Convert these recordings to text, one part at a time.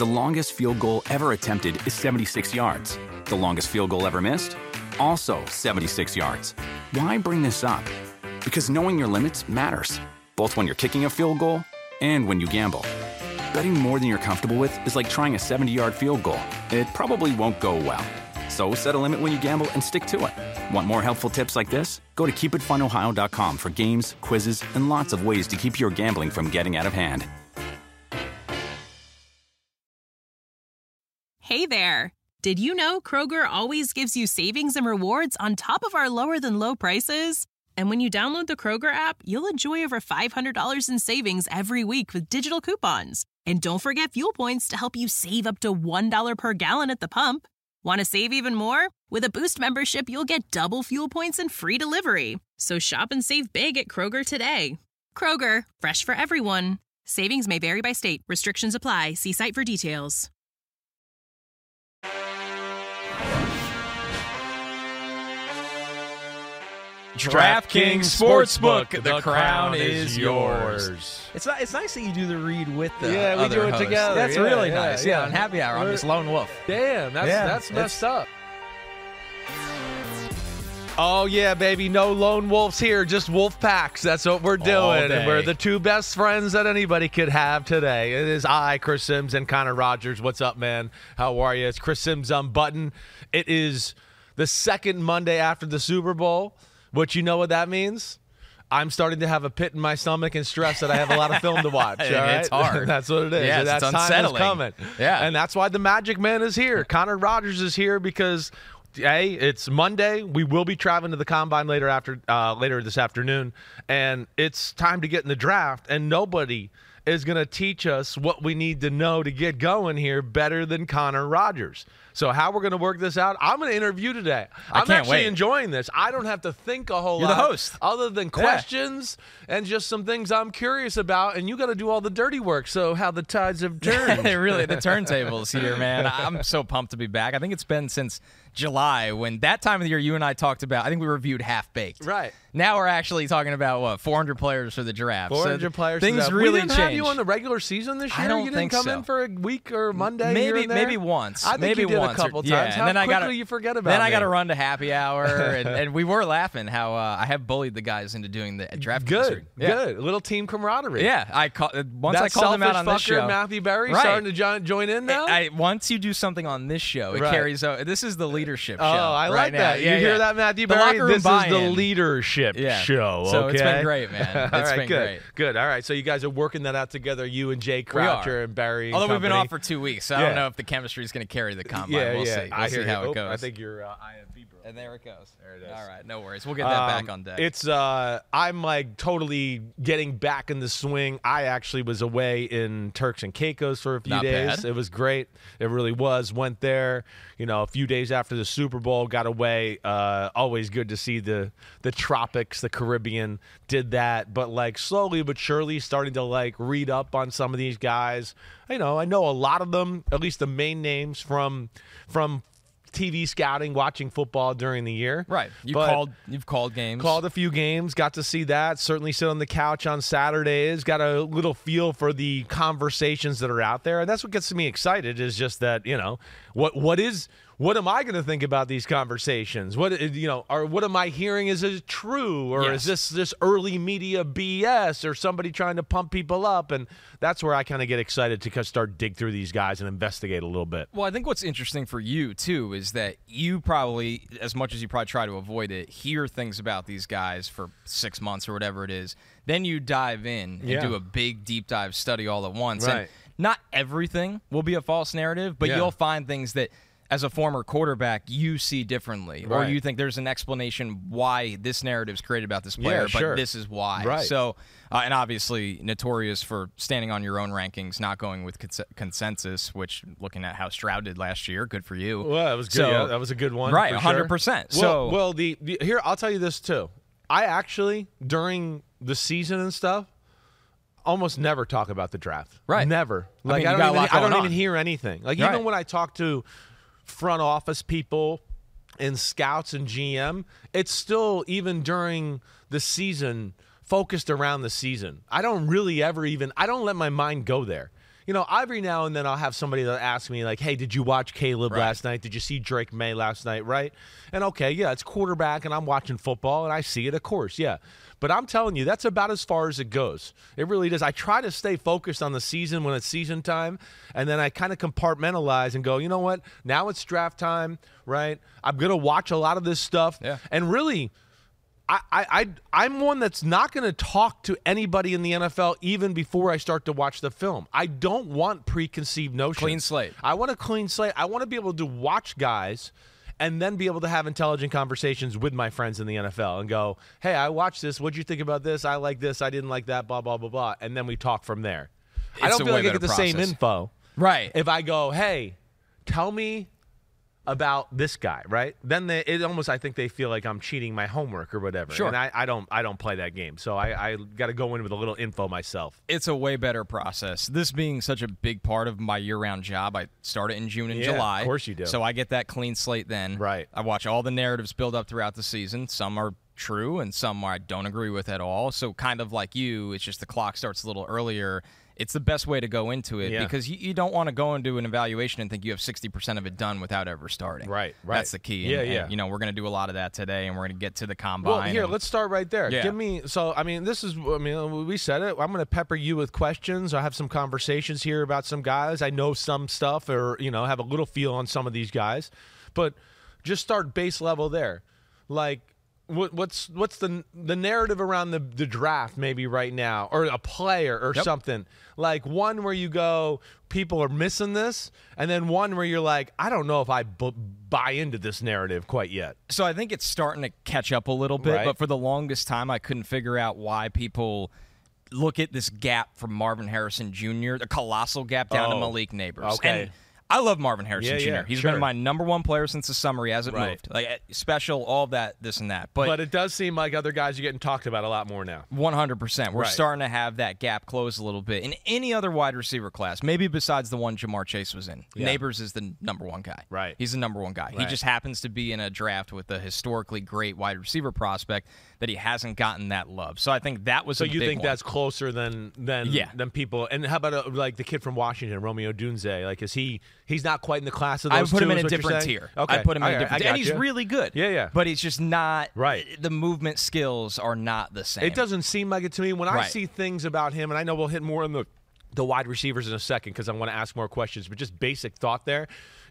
The longest field goal ever attempted is 76 yards. The longest field goal ever missed? Also 76 yards. Why bring this up? Because knowing your limits matters, both when you're kicking a field goal and when you gamble. Betting more than you're comfortable with is like trying a 70-yard field goal. It probably won't go well. So set a limit when you gamble and stick to it. Want more helpful tips like this? Go to keepitfunohio.com for games, quizzes, and lots of ways to keep your gambling from getting out of hand. Hey there! Did you know Kroger always gives you savings and rewards on top of our lower-than-low prices? And when you download the Kroger app, you'll enjoy over $500 in savings every week with digital coupons. And don't forget fuel points to help you save up to $1 per gallon at the pump. Want to save even more? With a Boost membership, you'll get double fuel points and free delivery. So shop and save big at Kroger today. Kroger, fresh for everyone. Savings may vary by state. Restrictions apply. See site for details. DraftKings Sportsbook, the crown is yours. It's nice that you do the read with the we do it host. together. That's Yeah, really yeah, nice. yeah. On Happy Hour, I'm just lone wolf. Damn, that's Yeah, messed up. Oh, yeah, baby. No lone wolves here, just wolf packs. That's what we're doing. day. We're the two best friends that anybody could have today. It is I, Chris Sims, and Connor Rogers. What's up, man? How are you? It's Chris Sims Unbuttoned. It is the second Monday after the Super Bowl. What you know what that means? I'm starting to have a pit in my stomach and stress that I have a lot of film to watch. All right? It's hard. That's what it is. Yeah, And it's that time is unsettling. coming. Yeah. And that's why the Magic Man is here. Connor Rogers is here because, hey, it's Monday. We will be traveling to the Combine later this afternoon. And it's time to get in the draft. And nobody is going to teach us what we need to know to get going here better than Connor Rogers. So how we're going to work this out, I'm going to interview today. I'm can't actually wait. enjoying this. I don't have to think a whole You're lot. the host. Other than questions and just some things I'm curious about, and you got to do all the dirty work. So how the tides have turned. Really, the turntables here, man. I'm so pumped to be back. I think it's been since July when that time of the year you and I talked about, I think we reviewed Half Baked. Right. Now we're actually talking about, 400 players for the draft. 400 players. Things we really didn't changed. have you on the regular season this year? I don't You didn't think come so. in for a week or Monday here and there? Maybe once. I think maybe you did once a couple yeah, times. and How then quickly you forget about Then I me? got to run to Happy Hour, and we were laughing how I have bullied the guys into doing the draft. Good, Yeah. good. A little team camaraderie. Yeah, I called them out on this fucker, show. Matthew Berry, Right. starting to join in now? Once you do something on this show, it Right. carries over. This is the leadership show. Oh, I like right now. that. Yeah, you hear yeah. that, Matthew The Berry? locker room This is the buy-in. leadership show. So it's okay? been great, man. All It's right, been good. great. Good. All right. So you guys are working that out together, you and Jay Croucher and Barry. and Although we've been company. off for 2 weeks, so I Yeah. don't know if the chemistry is going to carry the combine. Yeah, we'll yeah. see. I We'll hear see how you. it goes. I think your IFB broke. And there it goes. There it is. All right, no worries. We'll get that back on deck. It's I'm like totally getting back in the swing. I actually was away in Turks and Caicos for a few Not days. bad. It was great. It really was. Went there, a few days after the Super Bowl, got away. Always good to see the tropics, the Caribbean. Did that, but like slowly but surely starting to like read up on some of these guys. I know a lot of them, at least the main names from TV scouting, watching football during the year. right. You've called games. Called a few games, got to see that. Certainly sit on the couch on Saturdays, got a little feel for the conversations that are out there. And that's what gets me excited is just that, what am I going to think about these conversations? What am I hearing? Is it true? Or Yes. is this early media BS or somebody trying to pump people up? And that's where I kind of get excited to start dig through these guys and investigate a little bit. Well, I think what's interesting for you, too, is that you probably, as much as you probably try to avoid it, hear things about these guys for 6 months or whatever it is. Then you dive in and Yeah. do a big, deep dive study all at once. Right. And not everything will be a false narrative, but Yeah. you'll find things that, as a former quarterback, you see differently. Or Right. you think there's an explanation why this narrative's created about this player, Yeah, sure. but this is why. Right. So, and obviously notorious for standing on your own rankings, not going with consensus, which, looking at how Stroud did last year, good for you. Well, that was good. So- yeah, that was a good one. Right, for sure. 100%. Well, here I'll tell you this too. I actually during the season and stuff almost never talk about the draft. Right. Never. I Like mean, I you got a don't lot even I don't going even on. hear anything. Like Right. even when I talk to front office people and scouts and GM, it's still even during the season focused around the season. I don't really ever I don't let my mind go there. every now and then I'll have somebody that asks me, like, hey, did you watch Caleb last night? Did you see Drake May last night, right? And, okay, yeah, it's quarterback, and I'm watching football, and I see it, of course, yeah. But I'm telling you, that's about as far as it goes. It really does. I try to stay focused on the season when it's season time, and then I kind of compartmentalize and go, you know what? Now it's draft time, right? I'm going to watch a lot of this stuff. Yeah. And really, I'm one that's not going to talk to anybody in the NFL even before I start to watch the film. I don't want preconceived notions. Clean slate. I want a clean slate. I want to be able to watch guys and then be able to have intelligent conversations with my friends in the NFL and go, hey, I watched this. What'd you think about this? I like this. I didn't like that, blah, blah, blah, blah. And then we talk from there. I don't feel like I get the same info. Right. If I go, hey, tell me about this guy, right? Then I think they feel like I'm cheating my homework or whatever. Sure. And I don't play that game. So I got to go in with a little info myself. It's a way better process. This being such a big part of my year-round job, I start it in June and July. Of course you do. So I get that clean slate then. Right. I watch all the narratives build up throughout the season. Some are true and some I don't agree with at all. So kind of like you, it's just the clock starts a little earlier. It's the best way to go into it because you don't want to go into an evaluation and think you have 60% of it done without ever starting. Right. That's the key. And, we're going to do a lot of that today, and we're going to get to the combine. Well, here, let's start right there. Yeah. Give me we said it. I'm going to pepper you with questions. I have some conversations here about some guys. I know some stuff or, have a little feel on some of these guys. But just start base level there. Like, what's the narrative around the draft maybe right now, or a player or something, like one where you go, people are missing this, and then one where you're like, I don't know if I buy into this narrative quite yet. So I think it's starting to catch up a little bit, but for the longest time I couldn't figure out why people look at this gap from Marvin Harrison Jr., the colossal gap down to Malik Neighbors. Okay. And I love Marvin Harrison Jr. Yeah, He's been my number one player since the summer. He hasn't moved. Like, special, all that, this and that. But it does seem like other guys are getting talked about a lot more now. 100%. We're starting to have that gap close a little bit. In any other wide receiver class, maybe besides the one Jamar Chase was in, Neighbors is the number one guy. Right. He's the number one guy. He just happens to be in a draft with a historically great wide receiver prospect that he hasn't gotten that love. So I think that was so a big you think one. that's closer than people. And how about like the kid from Washington, Romeo Dunze? Like, is he's not quite in the class of those I would put two, him in is a what you're different saying? tier. Okay. I put him in a different tier. And he's gotcha. really good. Yeah. But he's just not right. The movement skills are not the same. It doesn't seem like it to me. When I see things about him, and I know we'll hit more on the wide receivers in a second because I want to ask more questions, but just basic thought there.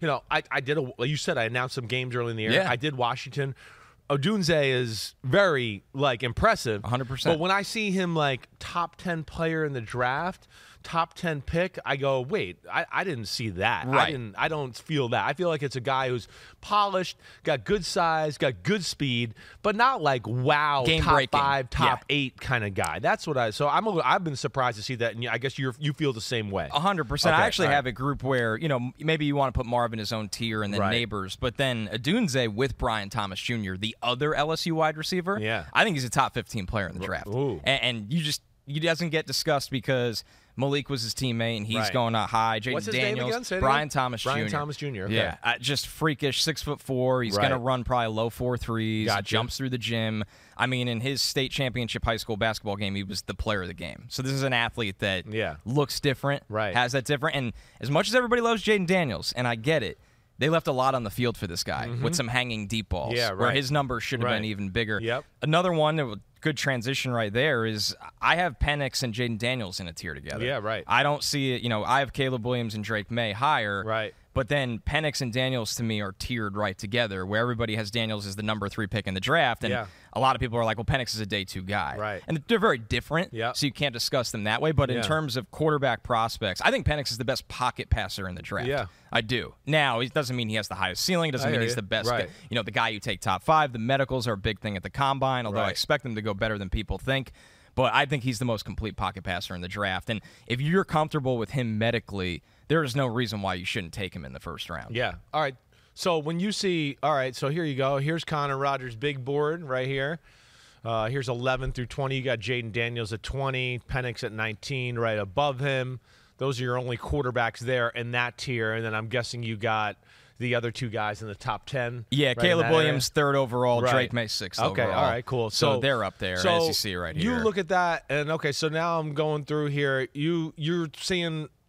I did you said I announced some games early in the year. Yeah. I did Washington. Odunze is very, impressive. 100%. But when I see him, top 10 player in the draft, top 10 pick, I go, wait, I didn't see that. Right. I don't feel that. I feel like it's a guy who's polished, got good size, got good speed, but not wow, game top breaking. 5, top 8 kind of guy. That's what I've been surprised to see that, and I guess you feel the same way. 100%. I actually have a group where, maybe you want to put Marvin in his own tier and then Neighbors, but then Odunze with Brian Thomas Jr., the other LSU wide receiver, I think he's a top 15 player in the draft. And he doesn't get discussed because Malik was his teammate, and he's going out high. What's his Daniels, name again? Say it Brian again? Thomas Jr. Brian Thomas Jr. Okay. Yeah, just freakish, 6'4". He's going to run probably low 4.3s. Gotcha. Jumps through the gym. I mean, in his state championship high school basketball game, he was the player of the game. So this is an athlete that looks different, has that different. And as much as everybody loves Jaden Daniels, and I get it, they left a lot on the field for this guy with some hanging deep balls where his numbers should have been even bigger. Yep. Another one, good transition right there, is I have Penix and Jaden Daniels in a tier together. Yeah, right. I don't see it. I have Caleb Williams and Drake May higher. Right. But then Penix and Daniels, to me, are tiered right together, where everybody has Daniels as the number 3 pick in the draft. And a lot of people are like, well, Penix is a day 2 guy. Right. And they're very different, Yep. so you can't discuss them that way. But in terms of quarterback prospects, I think Penix is the best pocket passer in the draft. Yeah. I do. Now, it doesn't mean he has the highest ceiling. It doesn't mean he's the best. Right. The guy you take top 5. The medicals are a big thing at the combine, although I Right. expect them to go better than people think. But I think he's the most complete pocket passer in the draft. And if you're comfortable with him medically, there is no reason why you shouldn't take him in the first round. Yeah. All right. So when you see, all right, so here you go. Here's Connor Rogers' big board right here. Here's 11 through 20. You got Jaden Daniels at 20, Penix at 19 right above him. Those are your only quarterbacks there in that tier. And then I'm guessing you got the other 2 guys in the top 10. Yeah, right, Caleb Williams, 3rd overall, Right. Drake May, 6th overall. Okay, all right, cool. So they're up there, as you see right here. You look at that, and okay, so now I'm going through here. You're seeing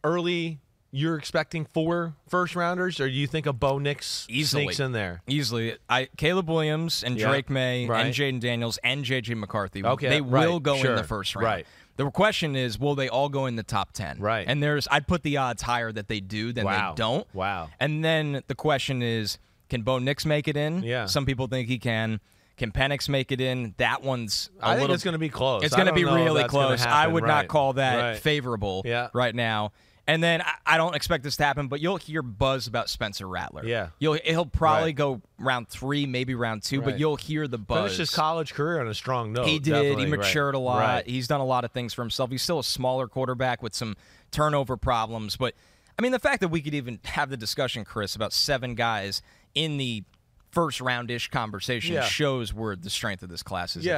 early you're expecting 4 first-rounders, or do you think a Bo Nix sneaks in there? Easily. Caleb Williams and Drake May and Jaden Daniels and J.J. McCarthy, they will go in the first round. Right. The question is, will they all go in the top 10? Right. And I'd put the odds higher that they do than they don't. Wow. And then the question is, can Bo Nix make it in? Yeah. Some people think he can. Can Penix make it in? That one's I think it's going to be close. It's going to be really close. I would not call that right. favorable right now. And then I don't expect this to happen, but you'll hear buzz about Spencer Rattler. Yeah. He'll probably go round 3, maybe round 2, but you'll hear the buzz. Finished his college career on a strong note. He did. Definitely. He matured a lot. Right. He's done a lot of things for himself. He's still a smaller quarterback with some turnover problems. But, I mean, the fact that we could even have the discussion, Chris, about 7 guys in the first round-ish conversation shows where the strength of this class is.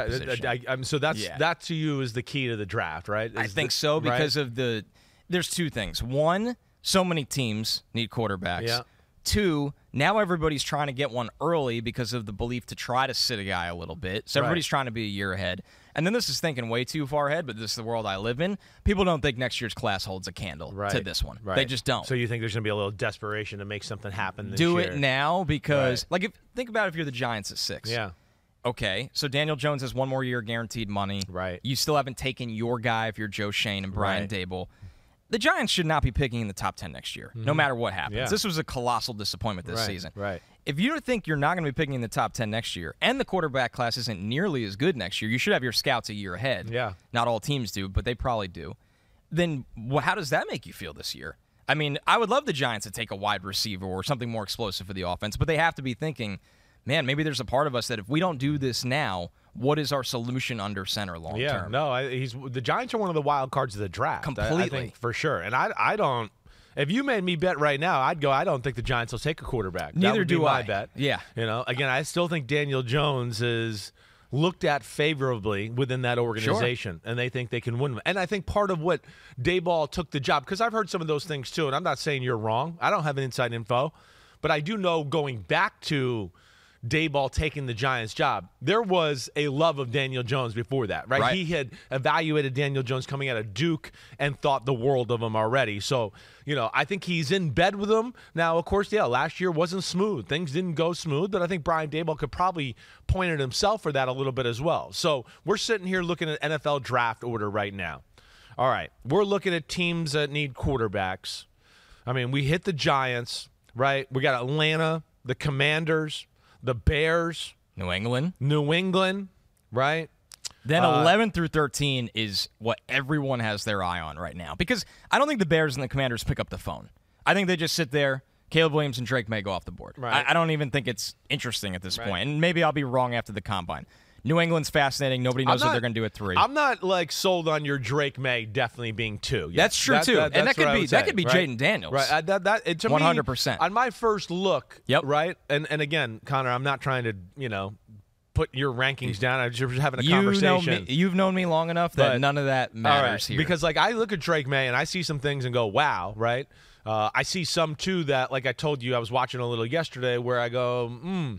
So that to you is the key to the draft, right? I think so because of there's 2 things. 1, so many teams need quarterbacks. Yeah. 2, now everybody's trying to get one early because of the belief to try to sit a guy a little bit. So everybody's trying to be a year ahead. And then this is thinking way too far ahead, but this is the world I live in. People don't think next year's class holds a candle to this one. Right. They just don't. So you think there's going to be a little desperation to make something happen this year? Do it now because, think about if you're the Giants at 6. Yeah. Okay, so Daniel Jones has 1 more year guaranteed money. Right. You still haven't taken your guy if you're Joe Schoen and Brian Daboll. The Giants should not be picking in the top 10 next year, no matter what happens. Yeah. This was a colossal disappointment this season. Right. If you think you're not going to be picking in the top 10 next year, and the quarterback class isn't nearly as good next year, you should have your scouts a year ahead. Yeah. Not all teams do, but they probably do. Then how does that make you feel this year? I mean, I would love the Giants to take a wide receiver or something more explosive for the offense, but they have to be thinking, man, maybe there's a part of us that if we don't do this now, what is our solution under center long term? The Giants are one of the wild cards of the draft. Completely. I think for sure. And I don't. If you made me bet right now, I'd go, I don't think the Giants will take a quarterback. Neither that would do be my I. bet. Yeah. Again, I still think Daniel Jones is looked at favorably within that organization, and they think they can win. And I think part of what Daboll took the job, because I've heard some of those things too, and I'm not saying you're wrong. I don't have an inside info, but I do know going back to Daboll taking the Giants job, there was a love of Daniel Jones before that, right? He had evaluated Daniel Jones coming out of Duke and thought the world of him already. So, I think he's in bed with him. Now, of course, last year wasn't smooth. Things didn't go smooth, but I think Brian Daboll could probably point at himself for that a little bit as well. So we're sitting here looking at NFL draft order right now. All right, we're looking at teams that need quarterbacks. I mean, we hit the Giants, right? We got Atlanta, the Commanders, the Bears. New England, right? Then 11 through 13 is what everyone has their eye on right now. Because I don't think the Bears and the Commanders pick up the phone. I think they just sit there. Caleb Williams and Drake May go off the board. Right. I don't even think it's interesting at this point. And maybe I'll be wrong after the Combine. New England's fascinating. Nobody knows what they're going to do at 3. I'm not sold on your Drake May definitely being 2. Yeah. That's true too, and that could be Jaden Daniels. Right, to 100%. Me, on my first look, right, and again, Connor, I'm not trying to put your rankings down. I'm just having a conversation. You've known me long enough that none of that matters here. Because I look at Drake May and I see some things and go, wow, right. I see some too that, like I told you, I was watching a little yesterday where I go,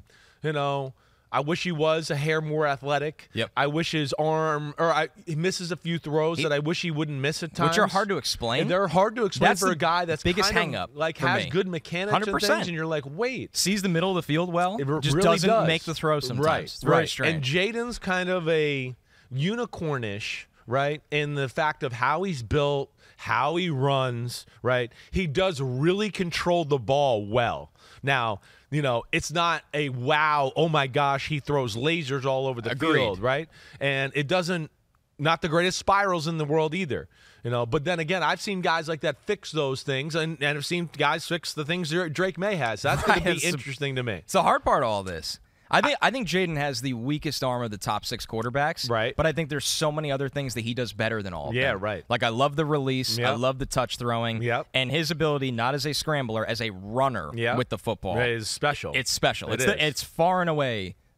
I wish he was a hair more athletic. Yep. I wish his arm, he misses a few throws that I wish he wouldn't miss at times. Which are hard to explain. And they're hard to explain for a guy that's biggest kind hang-up of has good mechanics 100%. And things, and you're like, wait. Sees the middle of the field well, just really doesn't make the throw sometimes. Right, it's very strange. And Jaden's kind of a unicornish, right, in the fact of how he's built, how he runs, right? He does really control the ball well. Now, it's not a wow, oh my gosh, he throws lasers all over the field, right? And it doesn't, not the greatest spirals in the world either. But then again, I've seen guys like that fix those things, and I've seen guys fix the things Drake May has. That's going to be interesting to me. It's the hard part of all this. I think Jaden has the weakest arm of the top 6 quarterbacks. Right. But I think there's so many other things that he does better than all of them. Yeah, right. Like I love the release. Yep. I love the touch throwing. Yep. And his ability, not as a scrambler, as a runner with the football. It is special. It's special. It's far and away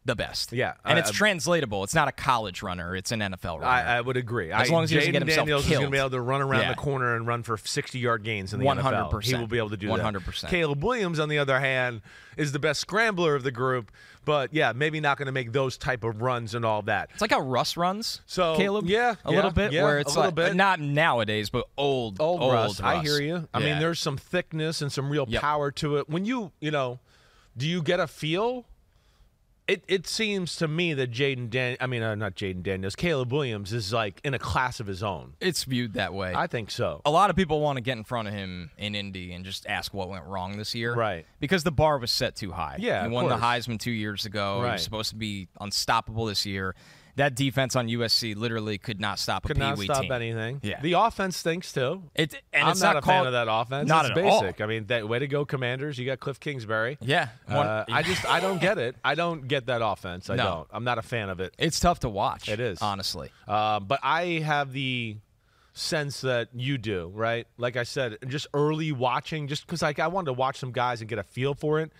the best. Yeah. And it's translatable. It's not a college runner. It's an NFL runner. I would agree. As long as he doesn't get himself Daniels killed. is going to be able to run around the corner and run for 60-yard gains in the 100%. NFL. He will be able to do 100%. that. Caleb Williams, on the other hand, is the best scrambler of the group, but, yeah, maybe not going to make those type of runs and all that. It's like how Russ runs, Caleb. A little bit, where it's like, bit. not nowadays, but old Russ. Russ. I hear you. I mean, there's some thickness and some real power to it. When you do you get a feel? It seems to me that not Jaden Daniels, Caleb Williams is like in a class of his own. It's viewed that way. I think so. A lot of people want to get in front of him in Indy and just ask what went wrong this year. Right. Because the bar was set too high. Yeah, he won the Heisman 2 years ago. Right. He was supposed to be unstoppable this year. That defense on USC literally could not stop a Pee Wee team. Could not stop anything. Yeah. The offense stinks, too. I'm not a fan of that offense. Not it's at basic. all. I mean, way to go, Commanders. You got Cliff Kingsbury. Yeah. I don't get it. I don't get that offense. I don't. I'm not a fan of it. It's tough to watch. It is. Honestly. But I have the sense that you do, right? Like I said, just early watching, just because I wanted to watch some guys and get a feel for it.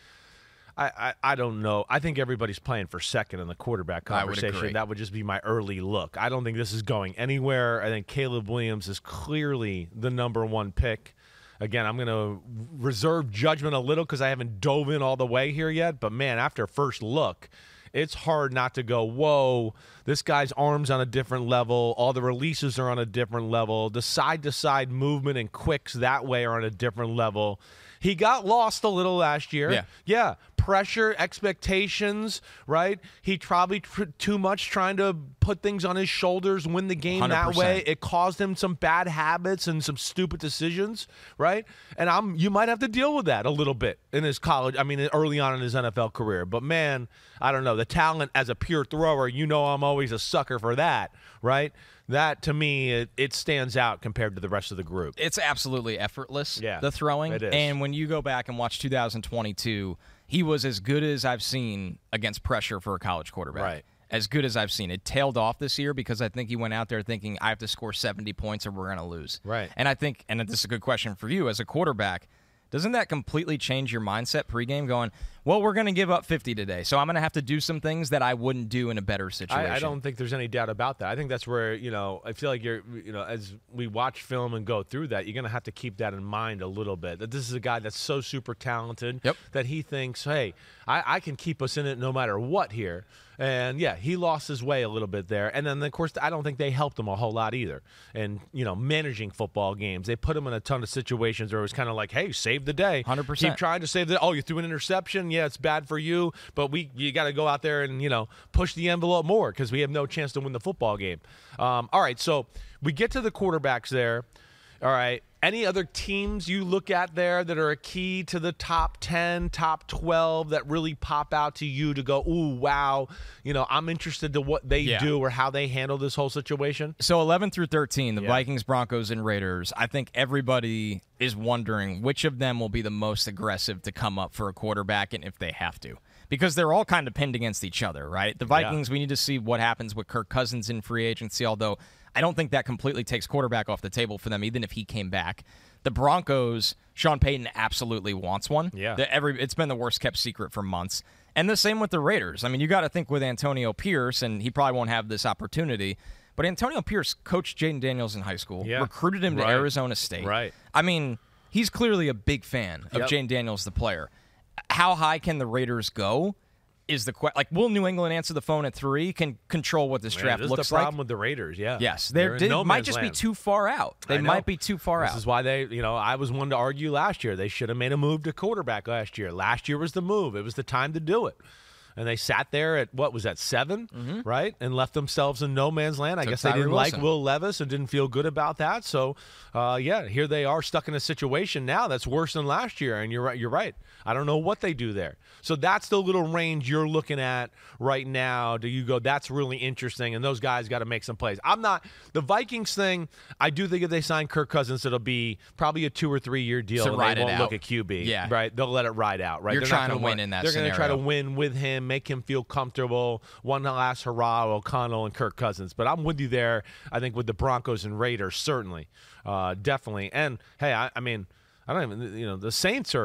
I don't know. I think everybody's playing for second in the quarterback conversation. I would agree. That would just be my early look. I don't think this is going anywhere. I think Caleb Williams is clearly the number one pick. Again, I'm going to reserve judgment a little because I haven't dove in all the way here yet. But, man, after first look, it's hard not to go, whoa, this guy's arm's on a different level. All the releases are on a different level. The side-to-side movement and quicks that way are on a different level. He got lost a little last year. Yeah. Pressure, expectations, right? He probably too much trying to put things on his shoulders, win the game 100%. That way. It caused him some bad habits and some stupid decisions, right? And you might have to deal with that a little bit in his early on in his NFL career. But, man, I don't know. The talent as a pure thrower, I'm always a sucker for that, right? That, to me, it stands out compared to the rest of the group. It's absolutely effortless, the throwing. It is. And when you go back and watch 2022, he was as good as I've seen against pressure for a college quarterback. Right. As good as I've seen. It tailed off this year because I think he went out there thinking, I have to score 70 points or we're going to lose. Right. And I think, and this is a good question for you, as a quarterback, doesn't that completely change your mindset pregame going, well, we're going to give up 50 today, so I'm going to have to do some things that I wouldn't do in a better situation? I don't think there's any doubt about that. I think that's where, I feel like as we watch film and go through that, you're going to have to keep that in mind a little bit, that this is a guy that's so super talented that he thinks, hey, I can keep us in it no matter what here. And, yeah, he lost his way a little bit there. And then, of course, I don't think they helped him a whole lot either. And, managing football games, they put him in a ton of situations where it was kind of like, hey, save the day. 100%. Keep trying to save the – oh, you threw an interception? Yeah, it's bad for you. But you got to go out there and, push the envelope more because we have no chance to win the football game. All right, so we get to the quarterbacks there. All right. Any other teams you look at there that are a key to the top 10, top 12 that really pop out to you to go, ooh, wow, I'm interested to what they do or how they handle this whole situation? So 11 through 13, the Vikings, Broncos, and Raiders, I think everybody is wondering which of them will be the most aggressive to come up for a quarterback and if they have to. Because they're all kind of pinned against each other, right? The Vikings, we need to see what happens with Kirk Cousins in free agency, although I don't think that completely takes quarterback off the table for them, even if he came back. The Broncos, Sean Payton absolutely wants one. Yeah. It's been the worst-kept secret for months. And the same with the Raiders. I mean, you got to think with Antonio Pierce, and he probably won't have this opportunity, but Antonio Pierce coached Jaden Daniels in high school, recruited him to Arizona State. Right. I mean, he's clearly a big fan of Jaden Daniels, the player. How high can the Raiders go is the question. Like, will New England answer the phone at 3? Can control what this draft looks like? This is the problem with the Raiders, Yes. They might just be too far out. They might be too far out. This is why I was one to argue last year. They should have made a move to quarterback last year. Last year was the move. It was the time to do it. And they sat there at, what was that, 7, right? And left themselves in no man's land. I guess they didn't like Will Levis and didn't feel good about that. So, here they are stuck in a situation now that's worse than last year. And you're right. I don't know what they do there. So that's the little range you're looking at right now. Do you go, that's really interesting, and those guys got to make some plays. The Vikings thing, I do think if they sign Kirk Cousins, it'll be probably a 2 or 3 year deal. So they won't look at QB. Right? They'll let it ride out. Right? You're trying to win in that scenario. They're going to try to win with him, make him feel comfortable. One last hurrah, O'Connell and Kirk Cousins. But I'm with you there, I think, with the Broncos and Raiders, certainly. Definitely. And, hey, I mean, I don't even, the Saints are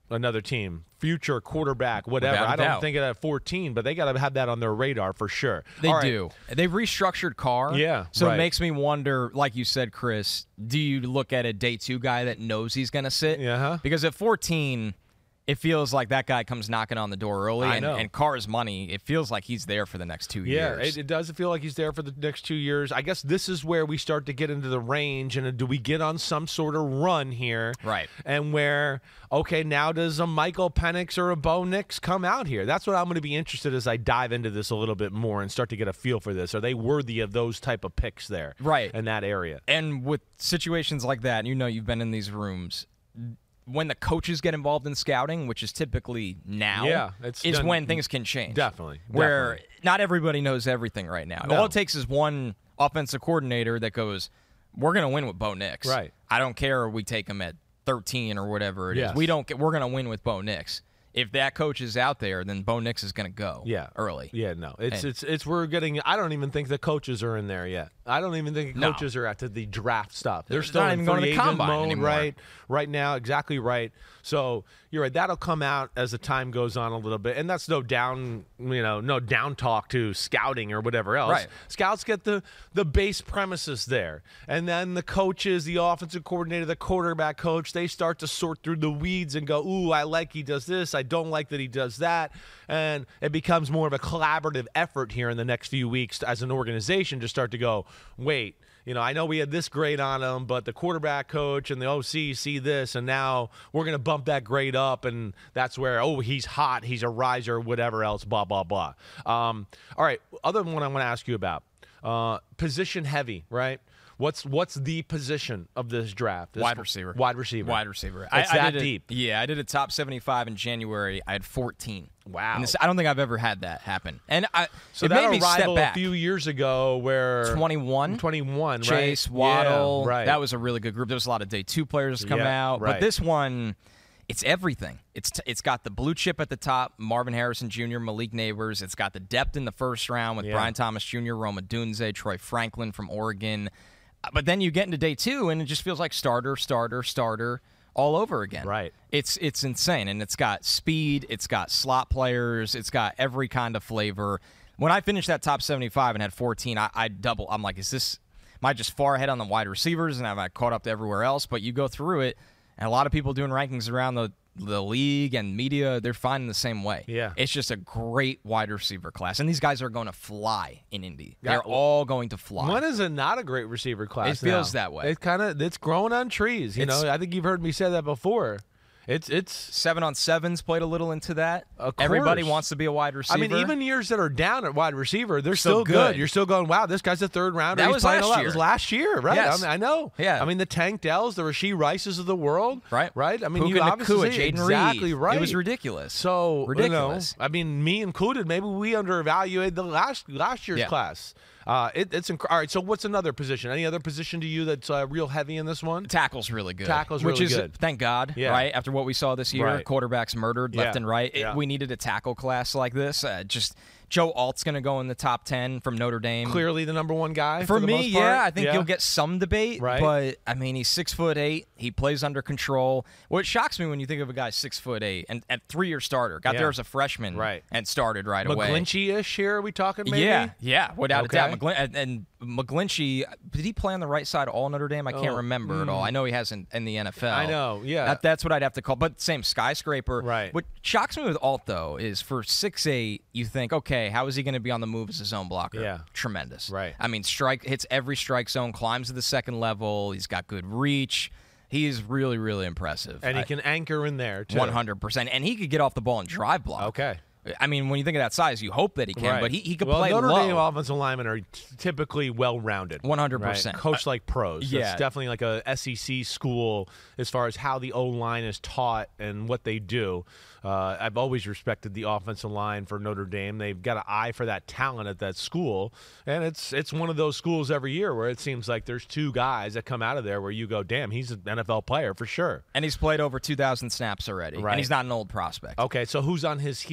another team, future quarterback, whatever. I don't think it at 14, but they got to have that on their radar for sure. They do. They've restructured Carr. Yeah. So it makes me wonder, like you said, Chris, do you look at a day 2 guy that knows he's going to sit? Yeah. Because at 14, it feels like that guy comes knocking on the door early. And Carr's money, it feels like he's there for the next 2 years. Yeah, it does feel like he's there for the next 2 years. I guess this is where we start to get into the range, and do we get on some sort of run here? Right. And where, okay, now does a Michael Penix or a Bo Nix come out here? That's what I'm going to be interested as I dive into this a little bit more and start to get a feel for this. Are they worthy of those type of picks there? Right. In that area? And with situations like that, and you've been in these rooms, when the coaches get involved in scouting, which is typically now, is when things can change. Definitely. Where not everybody knows everything right now. No. All it takes is one offensive coordinator that goes, we're going to win with Bo Nix. Right. I don't care if we take him at 13 or whatever it is. We're going to win with Bo Nix. If that coach is out there, then Bo Nix is going to go early. Yeah, no. We're getting, I don't even think the coaches are in there yet. I don't even think the coaches are at the draft stuff. They're still not in even going to the combine mode anymore. Right now, exactly right. So you're right. That'll come out as the time goes on a little bit, and that's no down talk to scouting or whatever else. Right. Scouts get the base premises there, and then the coaches, the offensive coordinator, the quarterback coach, they start to sort through the weeds and go, "Ooh, I like he does this. I don't like that he does that," and it becomes more of a collaborative effort here in the next few weeks as an organization to start to go, wait. I know we had this grade on him, but the quarterback coach and the OC see this, and now we're going to bump that grade up, and that's where, he's hot, he's a riser, whatever else, blah, blah, blah. All right, other one I want to ask you about, position heavy, right? What's the position of this draft? Wide receiver. It's that deep. Yeah, I did a top 75 in January. I had 14. Wow. And I don't think I've ever had that happen. And so that arrival a few years ago where 21, right? Chase, Waddle. Yeah, right. That was a really good group. There was a lot of day 2 players coming out. Right. But this one, it's everything. It's got the blue chip at the top, Marvin Harrison Jr., Malik Neighbors. It's got the depth in the first round with Brian Thomas Jr., Rome Odunze, Troy Franklin from Oregon. But then you get into day 2, and it just feels like starter all over again. Right. It's insane, and it's got speed, it's got slot players, it's got every kind of flavor. When I finished that top 75 and had 14, I double. I'm like, am I just far ahead on the wide receivers, and have I caught up to everywhere else? But you go through it, and a lot of people doing rankings around the league and media, they're finding the same way. Yeah. It's just a great wide receiver class. And these guys are going to fly in Indy. They're all going to fly. When is it not a great receiver class? It feels that way. It's growing on trees. I think you've heard me say that before. It's 7-on-7s played a little into that. Everybody wants to be a wide receiver. I mean, even years that are down at wide receiver, they're still good. You're still going, wow, this guy's a third rounder. That was last year. It was last year, right? Yes. I know. Yeah. I mean, the Tank Dells, the Rasheed Rices of the world, right? I mean, Puka you obviously Nacua, Jaden exactly Reed. right. It was ridiculous. So ridiculous. I mean, me included. Maybe we underevaluated the last year's class. It's all right. So what's another position? Any other position to you that's real heavy in this one? Tackle's really good. Which is good. Thank God, right? After what we saw this year, quarterbacks murdered left and right. We needed a tackle class like this. Joe Alt's going to go in the top 10 from Notre Dame. Clearly the number one guy for the me. Most part. I think you'll get some debate, right? But I mean, he's 6'8". He plays under control. What shocks me when you think of a guy 6'8" and 3-year starter, got there as a freshman, right, and started right away. McGlinchey-ish here. Are we talking? Maybe? Yeah, without a doubt. And McGlinchey, did he play on the right side all Notre Dame? I can't remember at all. I know he has in the NFL. I know. Yeah, that's what I'd have to call. But same skyscraper. Right. What shocks me with Alt though is for 6'8", you think, okay, how is he going to be on the move as a zone blocker? Yeah, tremendous. Right. I mean, hits every strike zone, climbs to the second level. He's got good reach. He is really, really impressive. And he can anchor in there too. 100%. And he could get off the ball and drive block. Okay. I mean, when you think of that size, you hope that he can, but he could play Notre low. Dame offensive linemen are typically well-rounded. 100%. Right? Coached like pros. Yeah. It's definitely like a SEC school as far as how the O-line is taught and what they do. I've always respected the offensive line for Notre Dame. They've got an eye for that talent at that school, and it's one of those schools every year where it seems like there's 2 guys that come out of there where you go, damn, he's an NFL player for sure. And he's played over 2,000 snaps already, right. And he's not an old prospect. Okay, so who's on his heels?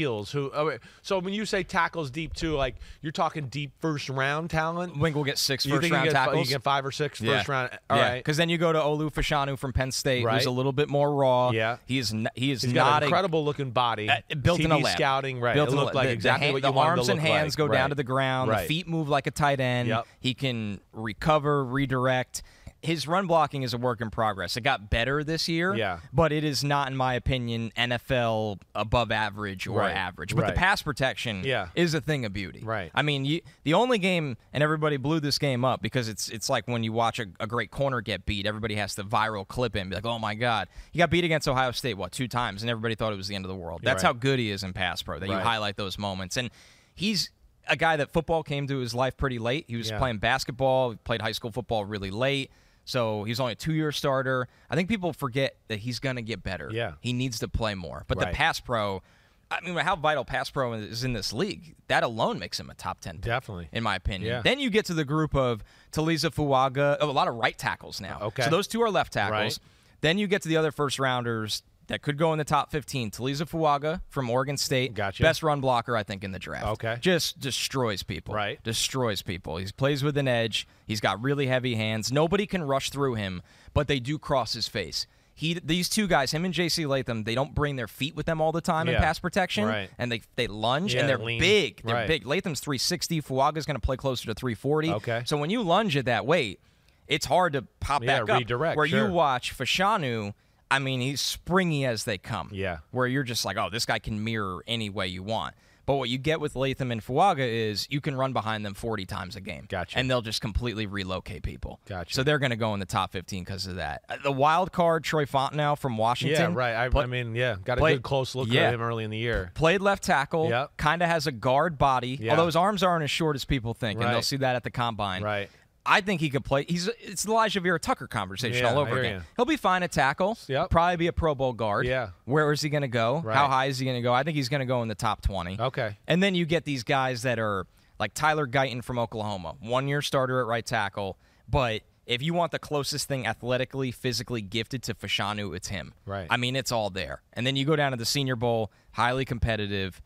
too. So when you say tackles deep too, like you're talking deep first round talent. I think we'll get 6 first round tackles. You get 5 or 6 first round. All right. Because then you go to Olu Fashanu from Penn State, who's a little bit more raw. Yeah. He's He's not got an incredible looking body. Built in a lab. Scouting, right? Built it looked like exactly what you wanted wanted to look like. The arms and hands go down to the ground. Right. The feet move like a tight end. Yep. He can recover, redirect. His run blocking is a work in progress. It got better this year, but it is not, in my opinion, NFL above average or average. But the pass protection is a thing of beauty. Right. I mean, the only game, and everybody blew this game up because it's like when you watch a great corner get beat, everybody has to viral clip him, be like, oh my God. He got beat against Ohio State, 2 times, and everybody thought it was the end of the world. That's how good he is in pass pro, that you highlight those moments. And he's a guy that football came to his life pretty late. He was playing basketball, he played high school football really late. So he's only a 2-year starter. I think people forget that he's going to get better. Yeah. He needs to play more. But the pass pro, I mean, how vital pass pro is in this league, that alone makes him a top 10 pick. Definitely. In my opinion. Yeah. Then you get to the group of Taliza Fuaga, a lot of right tackles now. Okay. So those 2 are left tackles. Right. Then you get to the other first rounders that could go in the top 15. Taliza Fuaga from Oregon State. Gotcha. Best run blocker, I think, in the draft. Okay. Just destroys people. Right. Destroys people. He plays with an edge. He's got really heavy hands. Nobody can rush through him, but they do cross his face. These 2 guys, him and J.C. Latham, they don't bring their feet with them all the time in pass protection. Right. And they lunge, and they're lean. big. They're big. Latham's 360. Fuaga's going to play closer to 340. Okay. So when you lunge at that weight, it's hard to pop back up. Redirect, Where you watch Fashanu, I mean, he's springy as they come. Yeah. Where you're just like, oh, this guy can mirror any way you want. But what you get with Latham and Fuaga is you can run behind them 40 times a game. Gotcha. And they'll just completely relocate people. Gotcha. So they're going to go in the top 15 because of that. The wild card, Troy Fontenot from Washington. Yeah, right. I mean, got a good close look at him early in the year. Played left tackle. Yep. Kind of has a guard body, although his arms aren't as short as people think, and they'll see that at the combine. Right. I think he could play. It's the Elijah Vera Tucker conversation all over again. He'll be fine at tackle. Yep. Probably be a Pro Bowl guard. Yeah. Where is he going to go? Right. How high is he going to go? I think he's going to go in the top 20. Okay. And then you get these guys that are like Tyler Guyton from Oklahoma, 1-year starter at right tackle. But if you want the closest thing athletically, physically gifted to Fashanu, it's him. Right. I mean, it's all there. And then you go down to the Senior Bowl, highly competitive,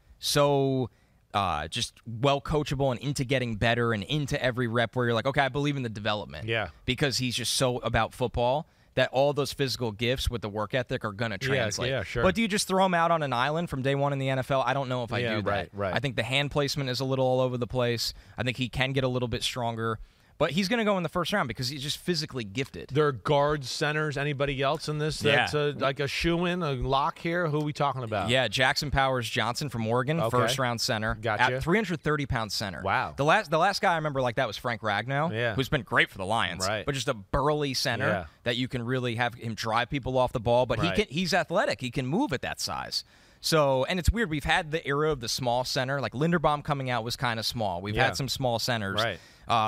so just well coachable and into getting better and into every rep where you're like, okay, I believe in the development. Yeah. Because he's just so about football that all those physical gifts with the work ethic are going to translate. Yeah, sure. But do you just throw him out on an island from day one in the NFL? I don't know if I do that. Right. I think the hand placement is a little all over the place. I think he can get a little bit stronger. But he's going to go in the first round because he's just physically gifted. There are guards, centers, anybody else in this that's like a shoe-in, a lock here? Who are we talking about? Yeah, Jackson Powers Johnson from Oregon, first-round center. Gotcha. At 330-pound center. Wow. The last guy I remember like that was Frank Ragnow, who's been great for the Lions. Right. But just a burly center that you can really have him drive people off the ball. But he's athletic. He can move at that size. So, and it's weird. We've had the era of the small center. Like Linderbaum coming out was kind of small. We've had some small centers. Right.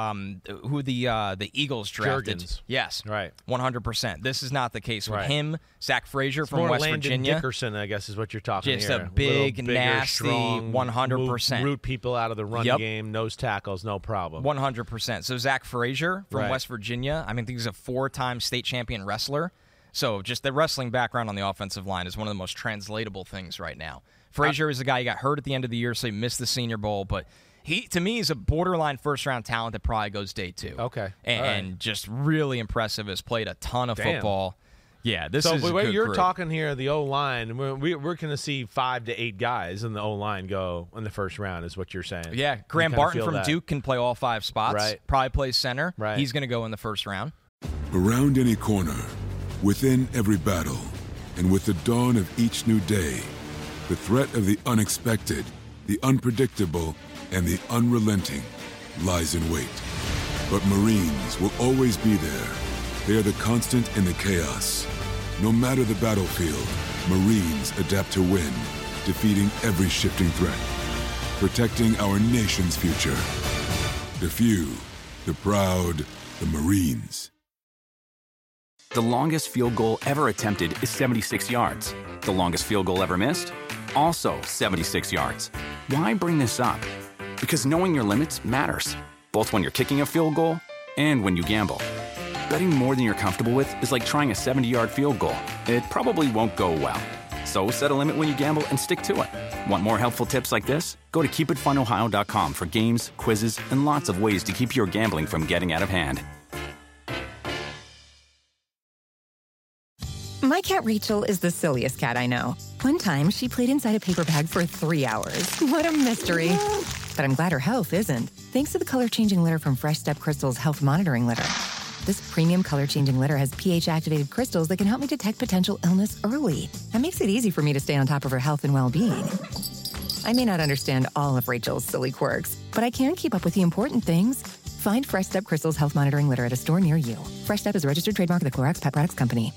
Who the Eagles drafted. Juergens. Yes. Right. 100%. This is not the case with him. Zach Frazier from more West Landon Virginia. Dickerson, I guess, is what you're talking Just here. a big, bigger, nasty, strong, 100%. Root people out of the run game, nose tackles, no problem. 100%. So Zach Frazier from Right. West Virginia. I mean, I think he's a 4-time state champion wrestler. So just the wrestling background on the offensive line is one of the most translatable things right now. Frazier is the guy who got hurt at the end of the year, so he missed the Senior Bowl. But he, to me, is a borderline first-round talent that probably goes day 2. Okay. And just really impressive. Has played a ton of football. Yeah, this is a good you're group. talking here, the O-line, we're going to see 5 to 8 guys in the O-line go in the first round is what you're saying. Yeah, Graham Barton from Duke can play all 5 spots. Right. Probably plays center. Right. He's going to go in the first round. Around any corner, within every battle, and with the dawn of each new day, the threat of the unexpected, the unpredictable, and the unrelenting lies in wait. But Marines will always be there. They are the constant in the chaos. No matter the battlefield, Marines adapt to win, defeating every shifting threat, protecting our nation's future. The few, the proud, the Marines. The longest field goal ever attempted is 76 yards. The longest field goal ever missed? Also 76 yards. Why bring this up? Because knowing your limits matters, both when you're kicking a field goal and when you gamble. Betting more than you're comfortable with is like trying a 70-yard field goal. It probably won't go well. So set a limit when you gamble and stick to it. Want more helpful tips like this? Go to keepitfunohio.com for games, quizzes, and lots of ways to keep your gambling from getting out of hand. My cat Rachel is the silliest cat I know. One time, she played inside a paper bag for 3 hours. What a mystery. But I'm glad her health isn't, thanks to the color-changing litter from Fresh Step Crystal's Health Monitoring Litter. This premium color-changing litter has pH-activated crystals that can help me detect potential illness early. That makes it easy for me to stay on top of her health and well-being. I may not understand all of Rachel's silly quirks, but I can keep up with the important things. Find Fresh Step Crystal's Health Monitoring Litter at a store near you. Fresh Step is a registered trademark of the Clorox Pet Products Company.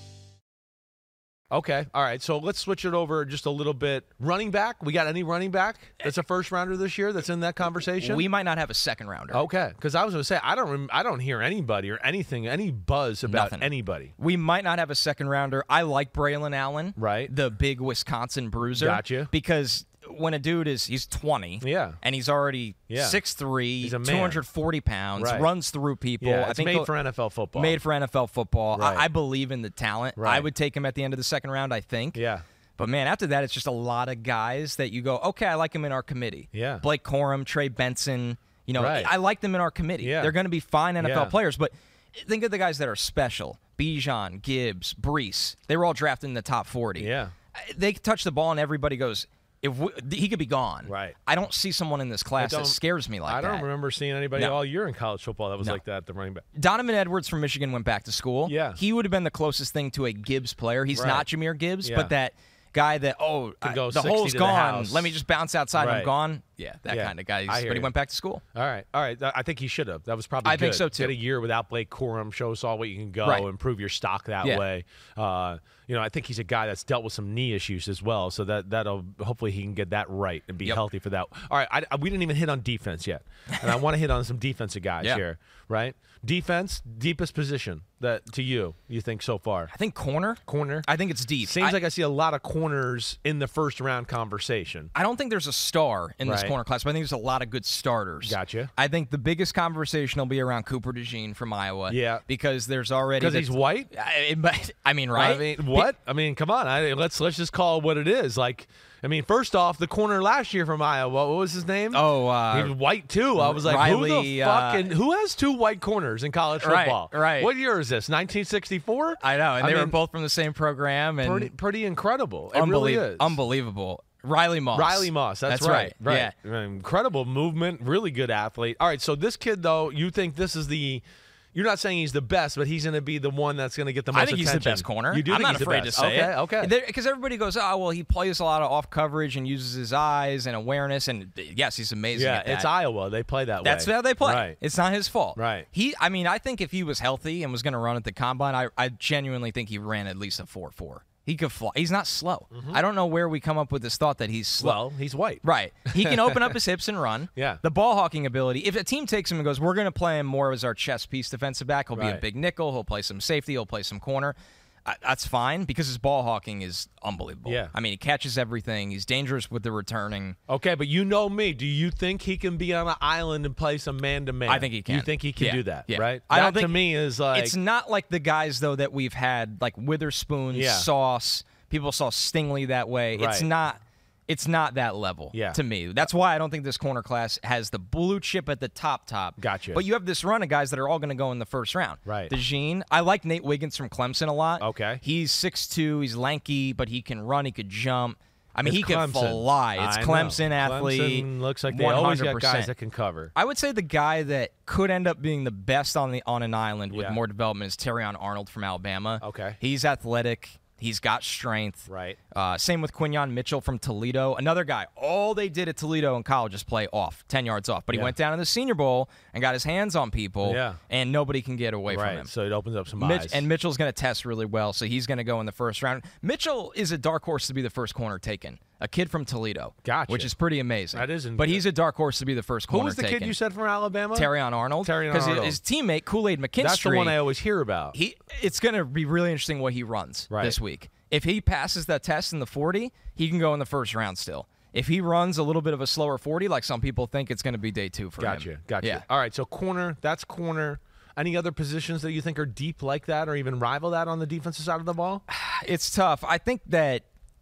Okay, all right. So let's switch it over just a little bit. Running back, we got any running back that's a first rounder this year that's in that conversation? We might not have a second rounder. Okay, because I was going to say I don't hear anybody or anything, any buzz about anybody. We might not have a second rounder. I like Braylon Allen, right? The big Wisconsin bruiser. Gotcha. Because when a dude he's 20, and he's already 6'3", 240 pounds, runs through people. Yeah, I think made for NFL football. Made for NFL football. Right. I believe in the talent. Right. I would take him at the end of the second round, I think. Yeah. But, man, after that, it's just a lot of guys that you go, okay, I like him in our committee. Yeah. Blake Corum, Trey Benson. You know, I like them in our committee. Yeah. They're going to be fine NFL players. But think of the guys that are special. Bijan, Gibbs, Brees. They were all drafted in the top 40. Yeah. They touch the ball, and everybody goes, he could be gone. Right. I don't see someone in this class that scares me like that. I don't remember seeing anybody all year in college football that was like that, the running back. Donovan Edwards from Michigan went back to school. Yeah. He would have been the closest thing to a Gibbs player. He's not Jahmyr Gibbs, but that guy that, the hole's gone. Let me just bounce outside and I'm gone. Yeah, that kind of guy. But he went back to school. All right. I think he should have. That was probably good. I think so, too. Get a year without Blake Corum, show us all what you can go, improve your stock that way. I think he's a guy that's dealt with some knee issues as well, so that'll hopefully he can get that right and be healthy for that. All right, we didn't even hit on defense yet, and I want to hit on some defensive guys here, right? Defense, deepest position that to you think so far? I think corner. I think it's deep. Seems like I see a lot of corners in the first round conversation. I don't think there's a star in this corner class, but I think there's a lot of good starters. Gotcha. I think the biggest conversation will be around Cooper DeJean from Iowa. Yeah. Because there's already because he's white. I mean, right? I mean, what? I mean, come on. Let's just call it what it is. Like, I mean, first off, the corner last year from Iowa, what was his name? He was white too. I was like, Riley, who the fuck? And who has two white corners in college football? Right. What year is this? 1964? I know, and they were both from the same program. And pretty incredible. It really is unbelievable. Riley Moss. That's right. Yeah. Incredible movement. Really good athlete. All right. So this kid, though, you think this is the. You're not saying he's the best, but he's going to be the one that's going to get the most attention. I think he's the best corner. You do I'm think not he's afraid the best. to say it. Okay. Because everybody goes, he plays a lot of off coverage and uses his eyes and awareness. And yes, he's amazing at that. It's Iowa. They play that way. That's how they play. Right. It's not his fault. Right. I think if he was healthy and was going to run at the combine, I genuinely think he ran at least a 4.4. He could fly. He's not slow. Mm-hmm. I don't know where we come up with this thought that he's slow. Well, he's white. Right. He can open up his hips and run. Yeah. The ball hawking ability. If a team takes him and goes, we're going to play him more as our chess piece defensive back, he'll be a big nickel. He'll play some safety. He'll play some corner. That's fine because his ball hawking is unbelievable. Yeah. I mean, he catches everything. He's dangerous with the returning. Okay, but you know me. Do you think he can be on an island and play some man-to-man? I think he can. You think he can do that, right? I don't think, to me is like... It's not like the guys, though, that we've had, like Witherspoon, Sauce. People saw Stingley that way. Right. It's not that level to me. That's why I don't think this corner class has the blue chip at the top. Gotcha. But you have this run of guys that are all going to go in the first round. Right. DeJean. I like Nate Wiggins from Clemson a lot. Okay. He's 6'2". He's lanky, but he can run. He could jump. I mean, he can Clemson. fly. It's Clemson athlete. Clemson looks like they 100%. always got guys that can cover. I would say the guy that could end up being the best on an island with more development is Terrion Arnold from Alabama. Okay. He's athletic. He's got strength. Right. Same with Quinyon Mitchell from Toledo. Another guy. All they did at Toledo in college is play off, 10 yards off. But he went down to the Senior Bowl and got his hands on people, and nobody can get away from him. So it opens up some eyes. And Mitchell's going to test really well, so he's going to go in the first round. Mitchell is a dark horse to be the first corner taken. A kid from Toledo. Gotcha. Which is pretty amazing. That isn't But good. he's a dark horse to be the first corner Who was the taken. kid you said from Alabama? Terrion Arnold. Because his teammate, Kool-Aid McKinstry. That's the one I always hear about. It's going to be really interesting what he runs this week. If he passes that test in the 40, he can go in the first round still. If he runs a little bit of a slower 40, like some people think, it's going to be day 2 for him. Gotcha. Yeah. All right, so corner, that's corner. Any other positions that you think are deep like that or even rival that on the defensive side of the ball? It's tough. I think that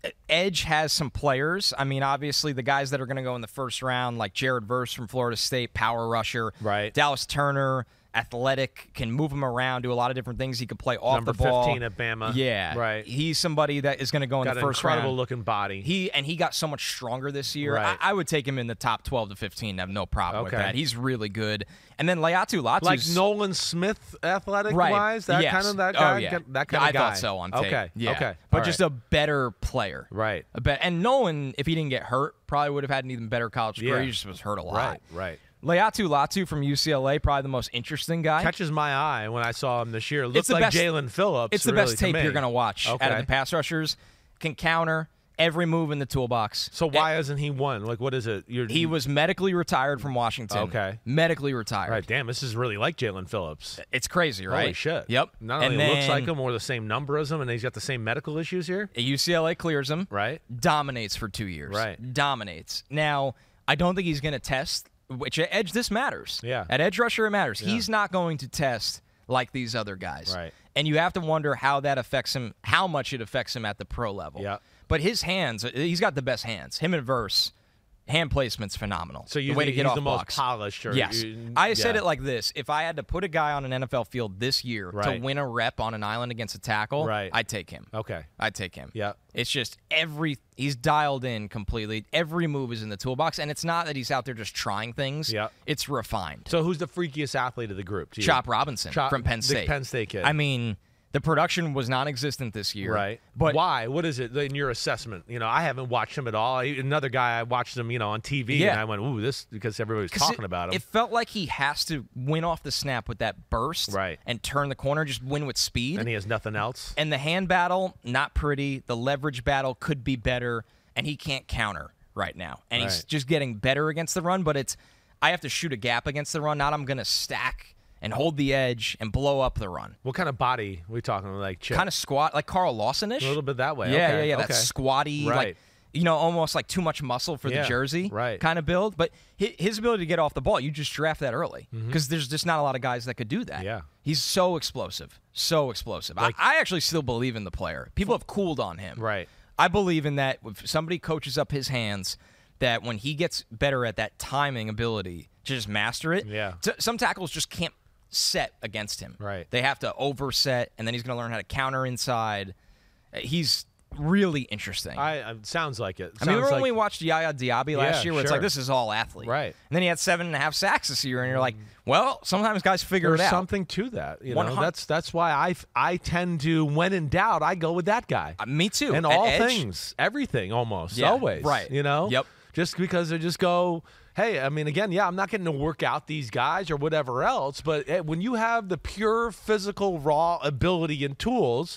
Edge has some players. I mean, obviously, the guys that are going to go in the first round, like Jared Verse from Florida State, power rusher. Right. Dallas Turner, athletic, can move him around, do a lot of different things. He can play off the ball. Number 15 at Bama. Yeah. Right. He's somebody that is going to go in the first round. Got an incredible-looking body. He got so much stronger this year. Right. I would take him in the top 12 to 15. I have no problem with that. He's really good. And then Laiatu Latu's... Like Nolan Smith athletic-wise? Right. Kind of that guy? Oh, yeah. That kind of guy? I thought so on tape. Okay. Yeah. Okay. But just a better player. Right. And Nolan, if he didn't get hurt, probably would have had an even better college career. He just was hurt a lot. Right. Laiatu Latu from UCLA, probably the most interesting guy. Catches my eye when I saw him this year. Looks like Jalen Phillips. It's the best tape you're going to watch out of the pass rushers. Can counter every move in the toolbox. So why hasn't he won? Like, what is it? He was medically retired from Washington. Okay. Medically retired. Right. Damn, this is really like Jalen Phillips. It's crazy, right? Holy shit. Yep. Not only looks like him or the same number as him, and he's got the same medical issues here. UCLA clears him. Right. Dominates for 2 years. Right. Dominates. Now, I don't think he's going to test. Which at edge, this matters. Yeah. At edge rusher, it matters. Yeah. He's not going to test like these other guys. Right. And you have to wonder how that affects him, how much it affects him at the pro level. Yeah. But his hands, he's got the best hands. Him and Verse, hand placement's phenomenal. So you the way to think get he's off the blocks. most polished? Yes. I said it like this. If I had to put a guy on an NFL field this year to win a rep on an island against a tackle, I'd take him. Okay. I'd take him. Yeah. It's just he's dialed in completely. Every move is in the toolbox, and it's not that he's out there just trying things. Yeah. It's refined. So who's the freakiest athlete of the group? Chop Robinson from Penn State. The Penn State kid. I mean, the production was non-existent this year. Right. But why? What is it in your assessment? I haven't watched him at all. Another guy, I watched him, on TV, and I went, ooh, this, because everybody was talking about him. It felt like he has to win off the snap with that burst and turn the corner, just win with speed. And he has nothing else. And the hand battle, not pretty. The leverage battle could be better, and he can't counter right now. And he's just getting better against the run, but I have to shoot a gap against the run, not I'm going to stack and hold the edge and blow up the run. What kind of body are we talking? Like Chip? Kind of squat, like Carl Lawson-ish. A little bit that way. Yeah, okay. That squatty, like almost like too much muscle for the jersey kind of build. But his ability to get off the ball, you just draft that early because there's just not a lot of guys that could do that. Yeah. He's so explosive. So explosive. I actually still believe in the player. People have cooled on him. Right. I believe in that if somebody coaches up his hands, that when he gets better at that timing ability to just master it, some tackles just can't set against him. Right. They have to overset, and then he's going to learn how to counter inside. He's really interesting. Sounds like it. Remember when we watched Yaya Diaby last year, where it's like, this is all athlete. Right. And then he had 7.5 sacks this year, and you're like, well, sometimes guys figure it out. There's something to that. That's why I tend to, when in doubt, I go with that guy. Me too. And all things, everything almost, always. Right. Yep. Just because they just go, hey, I mean, again, I'm not getting to work out these guys or whatever else, but when you have the pure physical raw ability and tools,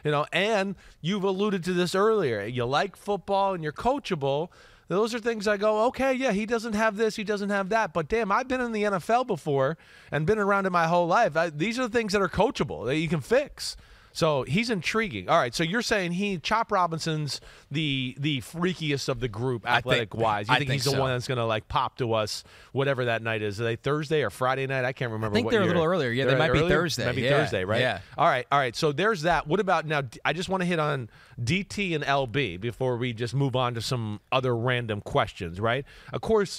and you've alluded to this earlier, you like football and you're coachable, those are things I go, okay, yeah, he doesn't have this, he doesn't have that, but damn, I've been in the NFL before and been around it my whole life. These are the things that are coachable, that you can fix. So he's intriguing. All right, so you're saying Chop Robinson's the freakiest of the group, athletic-wise. You think he's the one that's going to, pop to us whatever that night is? Are they Thursday or Friday night? I can't remember. I think they're a little earlier. Yeah, they might be Thursday. Might be Thursday, right? Yeah. All right. So there's that. What about now? I just want to hit on DT and LB before we just move on to some other random questions, right? Of course,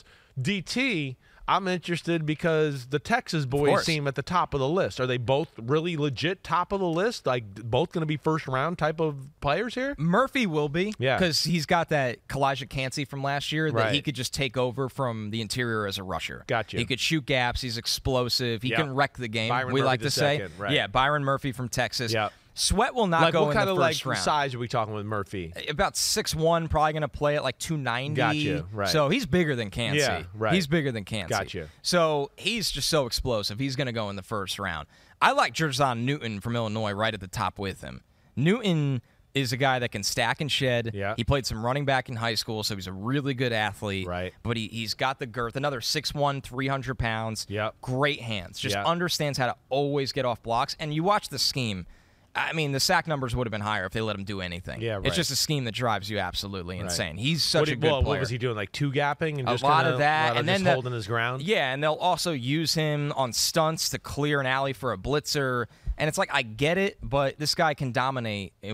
DT, I'm interested because the Texas boys seem at the top of the list. Are they both really legit top of the list? Like, both going to be first-round type of players here? Murphy will be, yeah, because he's got that Kalijah Kancey from last year that he could just take over from the interior as a rusher. Gotcha. He could shoot gaps. He's explosive. He can wreck the game, Byron we Murphy like to say. Right. Yeah, Byron Murphy from Texas. Yeah. Sweat will not go in the first round. What kind of size are we talking with Murphy? About 6'1", probably going to play at 290. Gotcha, right. So he's bigger than Kancey. Yeah, right. He's bigger than Kancey. Gotcha. So he's just so explosive. He's going to go in the first round. I like Jer'Zhan Newton from Illinois right at the top with him. Newton is a guy that can stack and shed. Yeah. He played some running back in high school, so he's a really good athlete. Right. But he's got the girth. Another 6'1", 300 pounds. Yep. Great hands. Just understands how to always get off blocks. And you watch the scheme. I mean, the sack numbers would have been higher if they let him do anything. Yeah, right. It's just a scheme that drives you absolutely insane. He's such a good player. What was he doing, two-gapping? And a just lot of that. And then holding his ground? Yeah, and they'll also use him on stunts to clear an alley for a blitzer. And it's like, I get it, but this guy can dominate.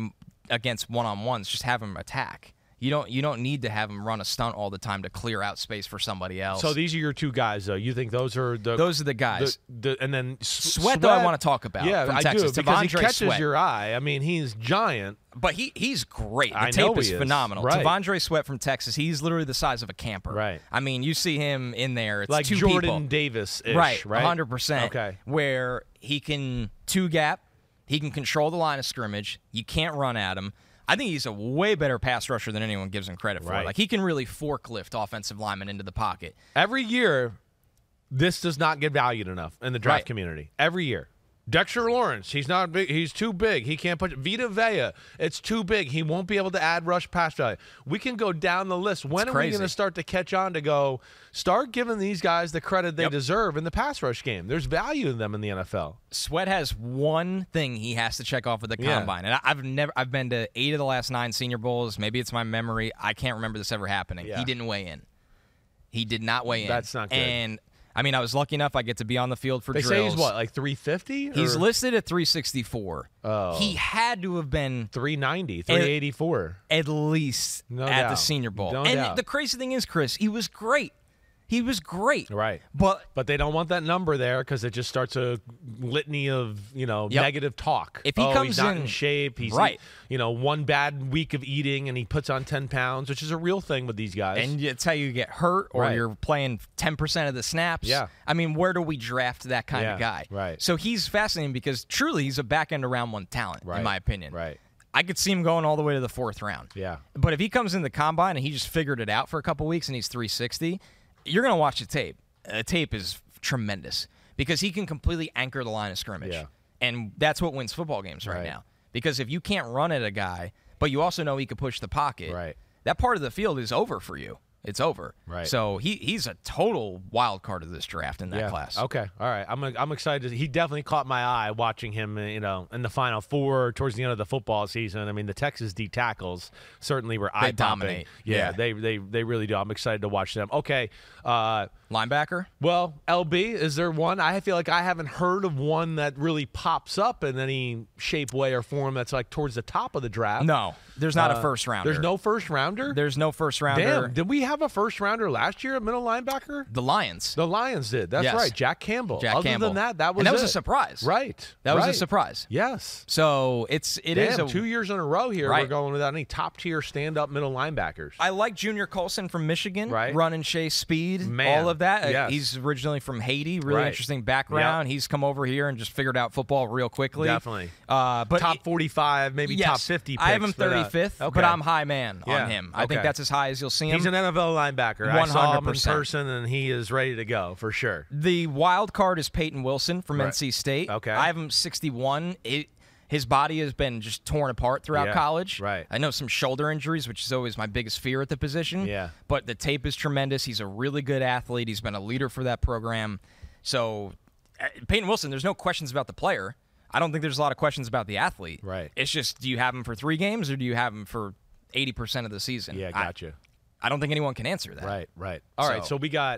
against one-on-ones, just have him attack. You don't need to have him run a stunt all the time to clear out space for somebody else. So these are your two guys, though. You think those are the guys? And then Sweat, though, I want to talk about. Yeah, from I Texas. do, because he T'Vondre catches Sweat. your eye. I mean, he's giant. But he's great. The I tape know is he is. phenomenal. Right. T'Vondre Sweat from Texas, he's literally the size of a camper. Right. I mean, you see him in there. It's like two Jordan people. Davis-ish, right? 100%. Okay. Where he can two-gap, he can control the line of scrimmage. You can't run at him. I think he's a way better pass rusher than anyone gives him credit for. Right. Like, he can really forklift offensive linemen into the pocket. Every year, this does not get valued enough in the draft community. Every year. Dexter Lawrence, he's not big. He's too big. He can't put Vita Vea. It's too big. He won't be able to add rush pass value. We can go down the list. When are we going to start to catch on to start giving these guys the credit they deserve in the pass rush game? There's value in them in the NFL. Sweat has one thing he has to check off with the combine, and I've been to 8 of the last 9 Senior Bowls. Maybe it's my memory. I can't remember this ever happening. Yeah. He didn't weigh in. He did not weigh in. That's not good. And I mean, I was lucky enough I get to be on the field for drills. They say he's what, like 350? He's listed at 364. Oh. He had to have been 390, 384. At least at the Senior Bowl. No and doubt. The crazy thing is, Chris, he was great. He was great. Right. But they don't want that number there because it just starts a litany of, negative talk. If he comes he's not in shape, he's one bad week of eating and he puts on 10 pounds, which is a real thing with these guys. And it's how you get hurt or you're playing 10% of the snaps. Yeah. I mean, where do we draft that kind of guy? Right. So he's fascinating because truly he's a back-end of round 1 talent, in my opinion. Right. I could see him going all the way to the 4th round. Yeah. But if he comes in the combine and he just figured it out for a couple weeks and he's 360, you're going to watch the tape. The tape is tremendous because he can completely anchor the line of scrimmage. Yeah. And that's what wins football games right now. Because if you can't run at a guy, but you also know he can push the pocket, that part of the field is over for you. It's over. Right. So he's a total wild card of this draft in that class. Okay. All right. I'm excited. He definitely caught my eye watching him, in the Final Four towards the end of the football season. I mean, the Texas D tackles certainly were eye-popping. Dominate. Yeah, they really do. I'm excited to watch them. Okay. Linebacker? Well, LB, is there one? I feel like I haven't heard of one that really pops up in any shape, way, or form that's like towards the top of the draft. No, there's not a first rounder. There's no first rounder? There's no first rounder. Damn, did we have a first rounder last year at middle linebacker? The Lions. The Lions did. That's right. Jack Campbell. Other than that was a surprise. Right. That was a surprise. Yes. So it is 2 years in a row here. We're going without any top-tier stand-up middle linebackers. I like Junior Colson from Michigan. Right. Run and chase speed. Man. All of that. Yes. He's originally from Haiti. Really interesting background. He's come over here and just figured out football real quickly. Definitely. But top 45, maybe top 50 picks. I have him 35th, but I'm high man on him. I think that's as high as you'll see him. He's an NFL linebacker. 100%. I saw him in person, and he is ready to go for sure. The wild card is Peyton Wilson from NC State. Okay. I have him 61. His body has been just torn apart throughout college. Right. I know some shoulder injuries, which is always my biggest fear at the position. Yeah. But the tape is tremendous. He's a really good athlete. He's been a leader for that program. So Peyton Wilson, there's no questions about the player. I don't think there's a lot of questions about the athlete. Right. It's just, do you have him for 3 games or do you have him for 80% of the season? Yeah, gotcha. I don't think anyone can answer that. Right. All right, so we got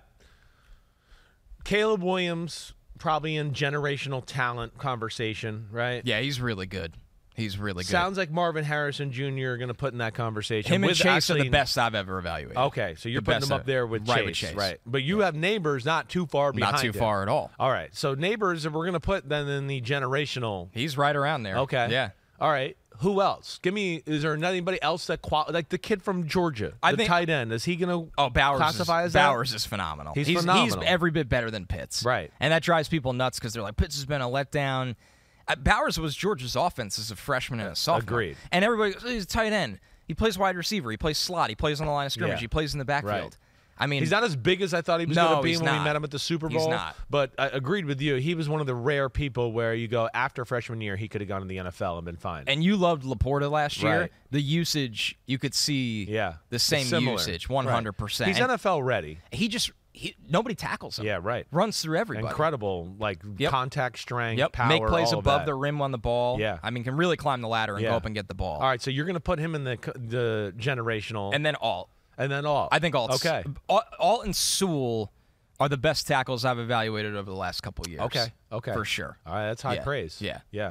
Caleb Williams probably in generational talent conversation, right? Yeah, he's really good. He's really good. Sounds like Marvin Harrison Jr. are going to put in that conversation. Him and Chase are the best I've ever evaluated. Okay, so you're putting them up there with Chase. Right. But you have Neighbors not too far behind Not too far at all. All right, so Neighbors, we're going to put then in the generational. He's right around there. Okay. Yeah. All right. Who else? Is there anybody else that like the kid from Georgia, the tight end? Is he going to classify as that? Bowers is phenomenal. He's phenomenal. He's every bit better than Pitts. Right. And that drives people nuts because they're like, Pitts has been a letdown. Bowers was Georgia's offense as a freshman and a sophomore. Agreed. And everybody goes, he's a tight end. He plays wide receiver. He plays slot. He plays on the line of scrimmage. He plays in the backfield. Right. I mean, he's not as big as I thought he was going to be when we not. met him at the Super Bowl. He's not. But I agreed with you. He was one of the rare people where you go, after freshman year, he could have gone to the NFL and been fine. And you loved Laporta last year. Right. The usage, you could see the same usage, 100%. Right. He's NFL ready. Nobody tackles him. Yeah, right. Runs through everybody. Incredible, contact strength, power, make plays all above the rim on the ball. Yeah. I mean, can really climb the ladder and go up and get the ball. All right, so you're going to put him in the generational. And then Alt. And then Alt. I think Alt. Okay. Alt and Sewell are the best tackles I've evaluated over the last couple of years. Okay. For sure. All right, that's high praise. Yeah.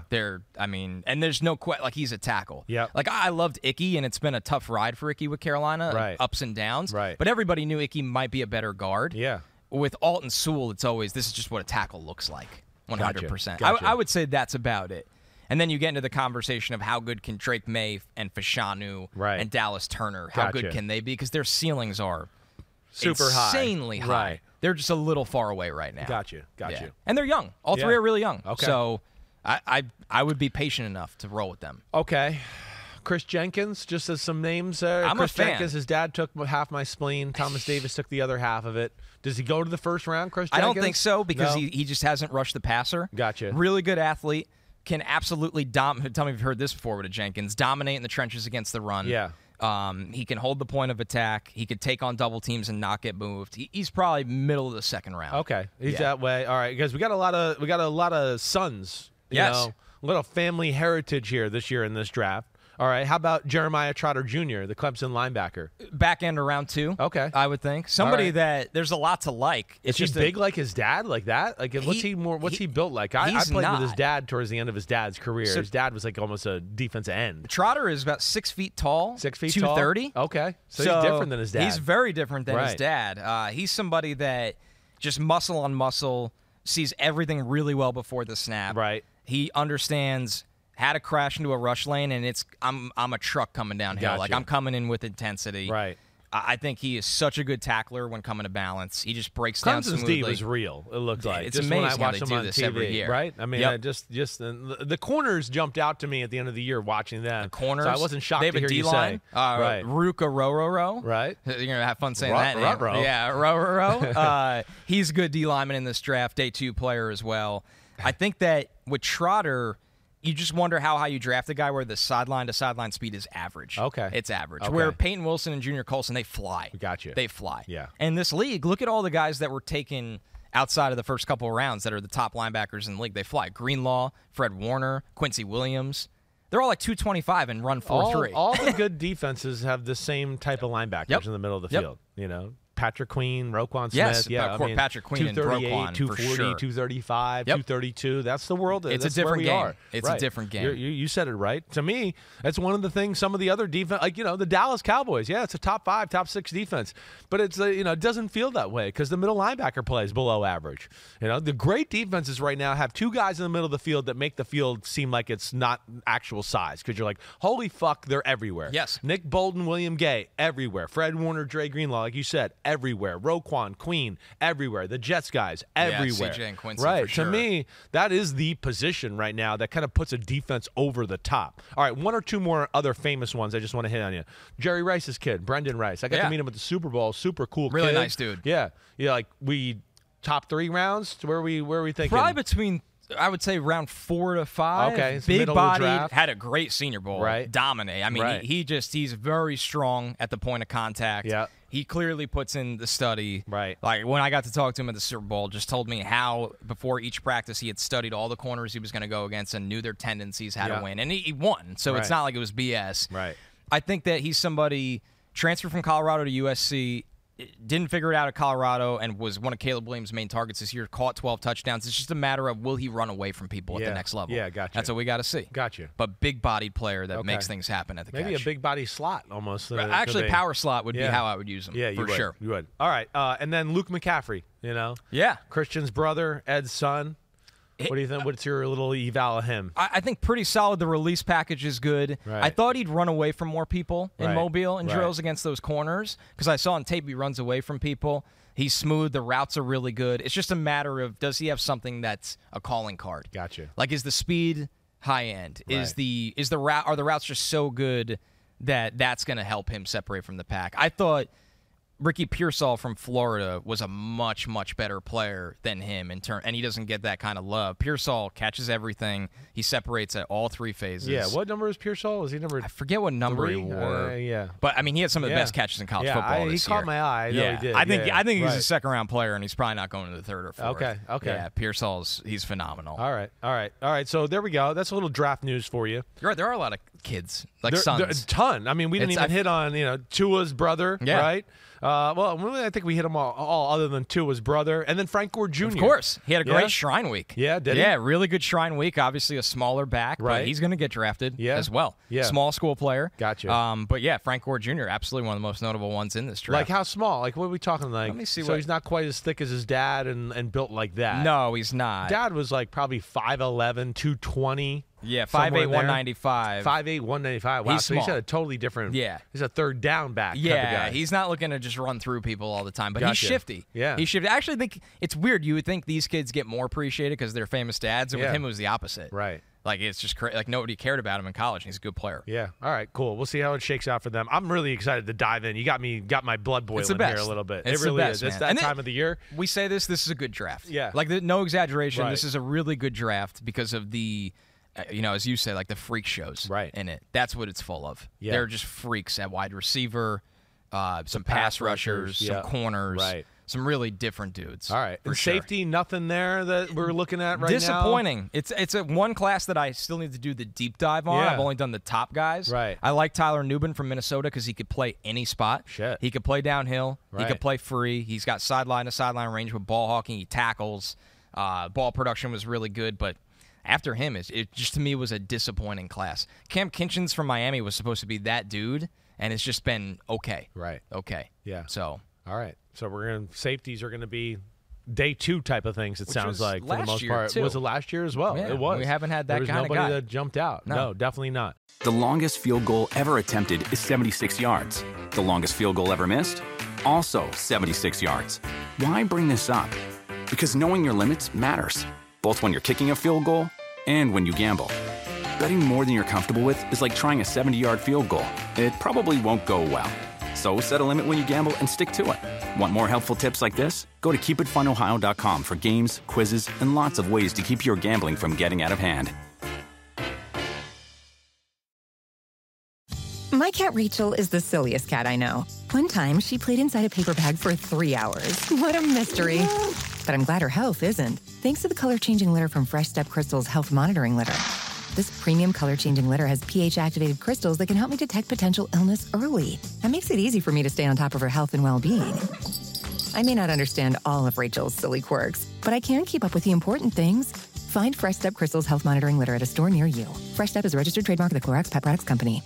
And there's no question, like, he's a tackle. Yeah. Like, I loved Ickey, and it's been a tough ride for Ickey with Carolina, right. ups and downs. Right. But everybody knew Ickey might be a better guard. Yeah. With Alton Sewell, it's always, this is just what a tackle looks like, 100%. Gotcha. I would say that's about it. And then you get into the conversation of how good can Drake May and Fashanu and Dallas Turner, how good can they be? Because their ceilings are super insanely high. Right. They're just a little far away right now. Got you. And they're young. All three are really young. Okay. So I would be patient enough to roll with them. Okay. Chris Jenkins, just as some names there. I'm Chris a fan. Jenkins, his dad took half my spleen. Thomas Davis took the other half of it. Does he go to the first round, Chris Jenkins? I don't think so because he just hasn't rushed the passer. Gotcha. Really good athlete. Can absolutely tell me if you've heard this before with a Jenkins. Dominate in the trenches against the run. Yeah. He can hold the point of attack. He could take on double teams and not get moved. He's probably middle of the second round. Okay, he's that way. All right, because we got a lot of sons. Yes. A little family heritage here this year in this draft. All right, how about Jeremiah Trotter Jr., the Clemson linebacker? Back end of round 2. Okay, I would think somebody that there's a lot to like. Is he big like his dad, like that? Like what's he built like? I played with his dad towards the end of his dad's career. So, his dad was like almost a defensive end. Trotter is about 6 feet tall. 6 feet 230. Tall? Okay, so he's different than his dad. He's very different than his dad. He's somebody that just muscle on muscle, sees everything really well before the snap. Right. He understands how to crash into a rush lane, and I'm a truck coming downhill. Gotcha. Like, I'm coming in with intensity. Right. I think he is such a good tackler when coming to balance. He just breaks down Clemson's smoothly. D was real. It looked like it's just amazing when I watched how they him do this on TV, every year. right? I mean, the corners jumped out to me at the end of the year watching them. The corners. So I wasn't shocked they have to hear a D you line. say. Right. Ruka Rororo. Right. You're gonna have fun saying that name. Ruh-roh. Yeah, Rororo. He's a good D lineman in this draft. Day 2 player as well. I think that with Trotter, you just wonder how high you draft a guy where the sideline to sideline speed is average. Okay. It's average. Okay. Where Peyton Wilson and Junior Colson, they fly. Gotcha. They fly. Yeah. And this league, look at all the guys that were taken outside of the first couple of rounds that are the top linebackers in the league. They fly. Greenlaw, Fred Warner, Quincy Williams. They're all like 225 and run 4.3. All the good defenses have the same type of linebackers in the middle of the field. You know, Patrick Queen, Roquan Smith. Yes, Patrick Queen and Roquan, 240, for sure. 235, 232. That's the world. It's that's a different where we game. are. It's a different game. You said it right. To me, that's one of the things some of the other defense, like, the Dallas Cowboys, it's a top 5, top 6 defense. But it's, it doesn't feel that way because the middle linebacker plays below average. The great defenses right now have 2 guys in the middle of the field that make the field seem like it's not actual size because you're like, holy fuck, they're everywhere. Yes. Nick Bolton, William Gay, everywhere. Fred Warner, Dre Greenlaw, like you said, everywhere. Roquan, Queen, everywhere. The Jets guys, everywhere. CJ and Quincy, right. for sure. To me, that is the position right now that kind of puts a defense over the top. All right, 1 or 2 more other famous ones I just want to hit on you. Jerry Rice's kid, Brendan Rice. I got to meet him at the Super Bowl. Super cool kid. Really nice dude. Yeah. Like we top 3 rounds? Where are we thinking? Probably between, I would say, round 4 to 5. Okay. Big bodied, had a great Senior Bowl. Right. Dominate. I mean, he's very strong at the point of contact. Yeah. He clearly puts in the study. Right. Like, when I got to talk to him at the Super Bowl, just told me how, before each practice, he had studied all the corners he was going to go against and knew their tendencies, how to win. And he won, so it's not like it was BS. Right. I think that he's somebody, transferred from Colorado to USC, didn't figure it out at Colorado and was one of Caleb Williams' main targets this year, caught 12 touchdowns. It's just a matter of will he run away from people at the next level. Yeah, gotcha. That's what we got to see. Gotcha. But big-bodied player that makes things happen at the catch. Maybe a big-body slot almost. Actually, power slot would be how I would use him. Yeah, you for would. sure. You would. All right. And then Luke McCaffrey, Yeah. Christian's brother, Ed's son. What do you think? What's your little eval of him? I think pretty solid. The release package is good. Right. I thought he'd run away from more people in Mobile and Right. drills against those corners because I saw on tape he runs away from people. He's smooth. The routes are really good. It's just a matter of, does he have something that's a calling card? Gotcha. Like, is the speed high end? Right. Is the route, are the routes just so good that that's going to help him separate from the pack? I thought Ricky Pearsall from Florida was a much, much better player than him and he doesn't get that kind of love. Pearsall catches everything. He separates at all 3 phases. Yeah, what number is Pearsall? Was he number? I forget what number 3? he wore. Yeah. But I mean, he had some of the best catches in college football this he caught year. my eye. I know he did. I think he's Right. a second-round player, and he's probably not going to the 3rd or 4th. Okay. Yeah, he's phenomenal. All right. So there we go. That's a little draft news for you. You're right. There are a lot of kids, like There- sons. a ton. I mean, we didn't even hit on Tua's brother, right? Well, really, I think we hit them all other than two, his brother, and then Frank Gore Jr. Of course. He had a great Shrine Week. Yeah, did he? Yeah, really good Shrine Week. Obviously a smaller back, but he's going to get drafted as well. Yeah. Small school player. Gotcha. But yeah, Frank Gore Jr., absolutely one of the most notable ones in this draft. Like how small? Like what are we talking like? Let me see. So he's not quite as thick as his dad and built like that. No, he's not. Dad was like probably 5'11", 220. Yeah, 5'8", 195. 5'8", 195. Wow, He's so small. he's got a totally different. Yeah. He's a third down back. Yeah, type of guy. he's not looking to just run through people all the time, but Gotcha. he's shifty. Yeah. He's shifty. I actually think it's weird. You would think these kids get more appreciated because they're famous dads, and with him it was the opposite. Right. Like, it's just like nobody cared about him in college, and he's a good player. Yeah. All right, cool. We'll see how it shakes out for them. I'm really excited to dive in. You got my blood boiling here a little bit. It's it really the best, is. man. It's that time of the year. We say this is a good draft. Yeah. Like, no exaggeration. Right. This is a really good draft because of the, as you say, like the freak shows in it. That's what it's full of. Yeah. They're just freaks at wide receiver, some pass rushers, some corners. Right. Some really different dudes. All right. And safety, nothing there that we're looking at right Disappointing. It's a one class that I still need to do the deep dive on. Yeah. I've only done the top guys. Right. I like Tyler Nubin from Minnesota because he could play any spot. Shit. He could play downhill. Right. He could play free. He's got sideline to sideline range with ball hawking. He tackles. Ball production was really good, but after him, it just to me was a disappointing class. Cam Kinchins from Miami was supposed to be that dude, and it's just been okay. Right. Okay. Yeah. So. All right. So safeties are going to be day two type of things, it sounds like, for the most part. Too. Was it last year as well? Yeah, it was. We haven't had that kind of guy. There was nobody that jumped out. No, definitely not. The longest field goal ever attempted is 76 yards. The longest field goal ever missed? Also 76 yards. Why bring this up? Because knowing your limits matters, both when you're kicking a field goal and when you gamble. Betting more than you're comfortable with is like trying a 70-yard field goal. It probably won't go well. So set a limit when you gamble and stick to it. Want more helpful tips like this? Go to keepitfunohio.com for games, quizzes, and lots of ways to keep your gambling from getting out of hand. My cat Rachel is the silliest cat I know. One time, she played inside a paper bag for 3 hours. What a mystery. But I'm glad her health isn't, thanks to the color-changing litter from Fresh Step Crystal's Health Monitoring Litter. This premium color-changing litter has pH-activated crystals that can help me detect potential illness early. That makes it easy for me to stay on top of her health and well-being. I may not understand all of Rachel's silly quirks, but I can keep up with the important things. Find Fresh Step Crystal's Health Monitoring Litter at a store near you. Fresh Step is a registered trademark of the Clorox Pet Products Company.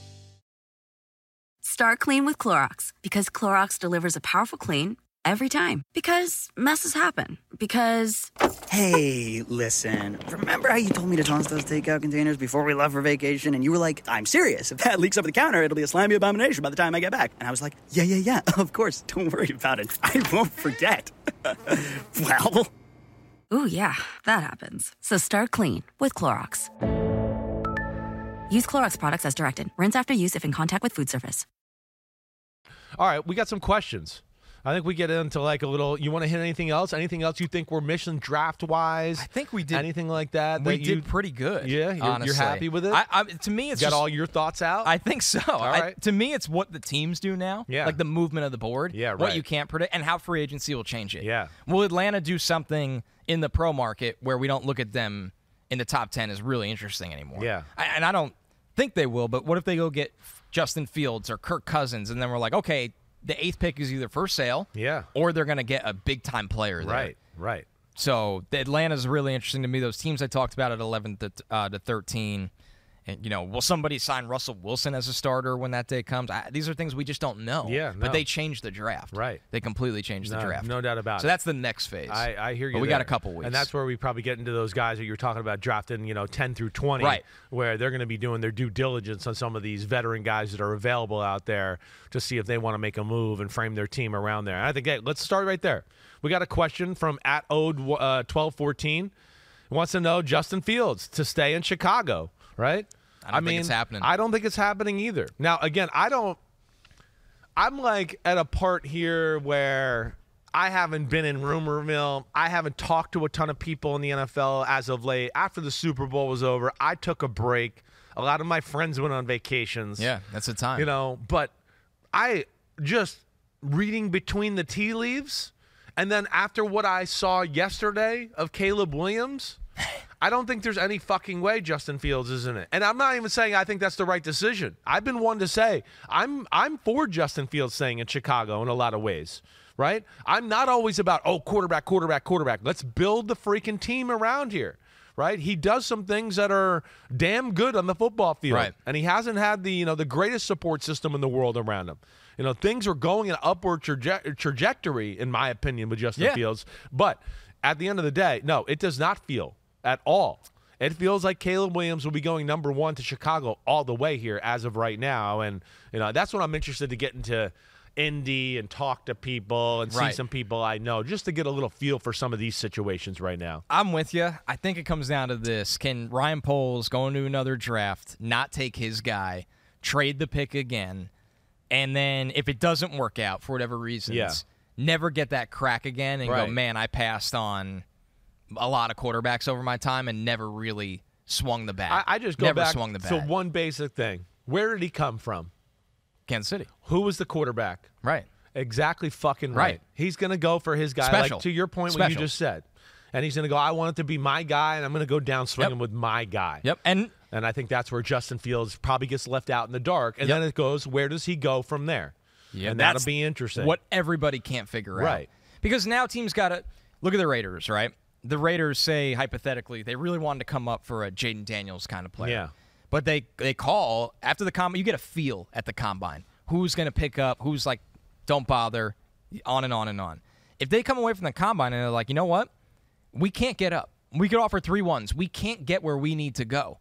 Start clean with Clorox because Clorox delivers a powerful clean every time. Because messes happen. Because... Hey, listen. Remember how you told me to toss those takeout containers before we left for vacation? And you were like, I'm serious. If that leaks over the counter, it'll be a slimy abomination by the time I get back. And I was like, yeah, of course. Don't worry about it. I won't forget. Well... Ooh, yeah, that happens. So start clean with Clorox. Use Clorox products as directed. Rinse after use if in contact with food surface. All right, we got some questions. I think we get into like a little. You want to hit anything else? Anything else you think we're missing draft-wise? I think we did. Anything like that? We did pretty good. Yeah, you're happy with it? To me, it's got just, all your thoughts out? I think so. All right. To me, it's what the teams do now. Yeah. Like the movement of the board. Yeah, right. What you can't predict and how free agency will change it. Yeah. Will Atlanta do something in the pro market where we don't look at them in the top 10 as really interesting anymore? Yeah. And I don't think they will, but what if they go get Justin Fields or Kirk Cousins and then we're like, okay, the 8th pick is either for sale, or they're going to get a big-time player there. Right. So the Atlanta's really interesting to me. Those teams I talked about at 11 to 13. And, will somebody sign Russell Wilson as a starter when that day comes? These are things we just don't know. Yeah, But they changed the draft. Right. They completely changed the draft. No doubt about it. So that's the next phase. I hear you. But we got a couple weeks. And that's where we probably get into those guys that you're talking about drafting, 10 through 20. Right. Where they're going to be doing their due diligence on some of these veteran guys that are available out there to see if they want to make a move and frame their team around there. And I think, hey, let's start right there. We got a question from @Ode1214. He wants to know Justin Fields to stay in Chicago, right? I mean, think it's happening. I don't think it's happening either. Now, again, I'm like at a part here where I haven't been in rumor mill. I haven't talked to a ton of people in the NFL as of late. After the Super Bowl was over, I took a break. A lot of my friends went on vacations. Yeah, that's the time. But I just reading between the tea leaves, and then after what I saw yesterday of Caleb Williams, I don't think there's any fucking way Justin Fields is in it. And I'm not even saying I think that's the right decision. I've been one to say I'm for Justin Fields staying in Chicago in a lot of ways, right? I'm not always about, quarterback. Let's build the freaking team around here, right? He does some things that are damn good on the football field. Right. And he hasn't had the greatest support system in the world around him. Things are going in an upward trajectory, in my opinion, with Justin Fields. But at the end of the day, no, it does not feel at all. It feels like Caleb Williams will be going number 1 to Chicago all the way here as of right now. And, that's when I'm interested to get into Indy and talk to people and see some people I know just to get a little feel for some of these situations right now. I'm with you. I think it comes down to this. Can Ryan Poles go into another draft, not take his guy, trade the pick again, and then if it doesn't work out for whatever reasons, never get that crack again and go, man, I passed on a lot of quarterbacks over my time and never really swung the bat. I just go back to one basic thing. Where did he come from? Kansas City. Who was the quarterback? Right. Exactly fucking right. He's going to go for his guy, like to your point what you just said. And he's going to go, I want it to be my guy, and I'm going to go down swinging with my guy. Yep. And I think that's where Justin Fields probably gets left out in the dark. And then it goes, where does he go from there? Yeah, and that'll be interesting. What everybody can't figure out. Right. Because now teams got to look at the Raiders, right? The Raiders say, hypothetically, they really wanted to come up for a Jaden Daniels kind of player. Yeah. But they call, after the combine, you get a feel at the combine. Who's going to pick up, who's like, don't bother, on and on and on. If they come away from the combine and they're like, you know what? We can't get up. We could offer 3 1s. We can't get where we need to go.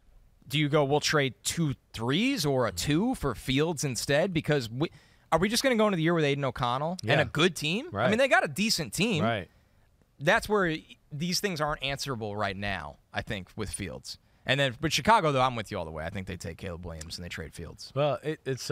Do you go, we'll trade 2 3s or a 2 for Fields instead? Because are we just going to go into the year with Aiden O'Connell and a good team? Right. I mean, they got a decent team. Right. That's where these things aren't answerable right now, I think, with Fields. And then, but Chicago, though, I'm with you all the way. I think they take Caleb Williams and they trade Fields. Well, it's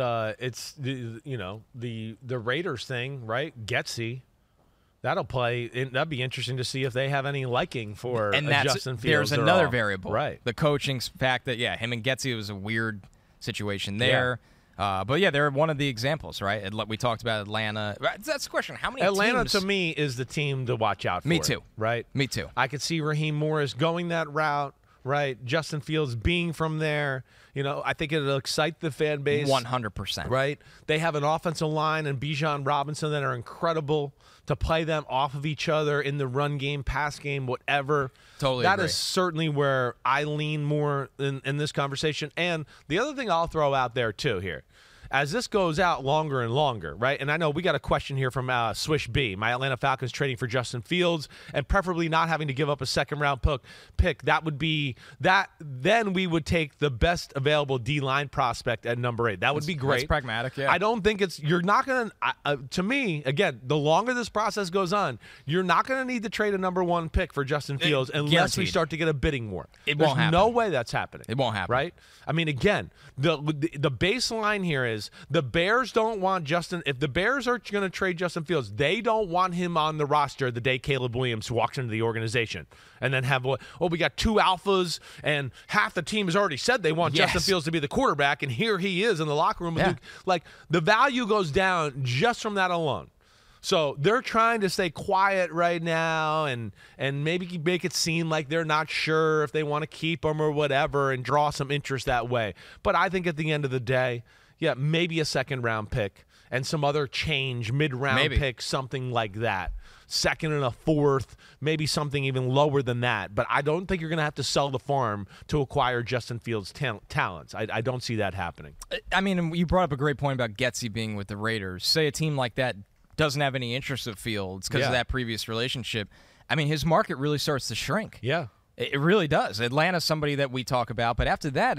the Raiders thing, right? Getsy, that'll play. That'd be interesting to see if they have any liking for Justin Fields. There's another variable, right? The coaching fact that him and Getsy was a weird situation there. Yeah. But they're one of the examples, right? We talked about Atlanta. That's the question. How many Atlanta, teams? to me, is the team to watch out for. Me too. Right? Me too. I could see Raheem Morris going that route, right? Justin Fields being from there. I think it'll excite the fan base. 100%. Right? They have an offensive line and Bijan Robinson that are incredible to play them off of each other in the run game, pass game, whatever. Totally That agree. is certainly where I lean more in this conversation. And the other thing I'll throw out there, too, here, as this goes out longer and longer, right? And I know we got a question here from Swish B. My Atlanta Falcons trading for Justin Fields and preferably not having to give up a second-round pick. That would be that. Then we would take the best available D-line prospect at number 8. That would be great. That's pragmatic, yeah. I don't think you're not going to, to me, again, the longer this process goes on, you're not going to need to trade a number 1 pick for Justin Fields unless we start to get a bidding war. It won't happen. There's no way that's happening. It won't happen. Right? I mean, again, the baseline here is the Bears don't want Justin. If the Bears are going to trade Justin Fields, they don't want him on the roster the day Caleb Williams walks into the organization and then have, we got 2 alphas and half the team has already said they want Justin Fields to be the quarterback, and here he is in the locker room. Yeah. Like, the value goes down just from that alone. So they're trying to stay quiet right now and maybe make it seem like they're not sure if they want to keep him or whatever and draw some interest that way. But I think at the end of the day, maybe a second-round pick and some other change, mid-round pick, something like that. Second and a fourth, maybe something even lower than that. But I don't think you're going to have to sell the farm to acquire Justin Fields' talents. I don't see that happening. I mean, you brought up a great point about Getsy being with the Raiders. Say a team like that doesn't have any interest of Fields because of that previous relationship. I mean, his market really starts to shrink. Yeah. It really does. Atlanta's somebody that we talk about, but after that,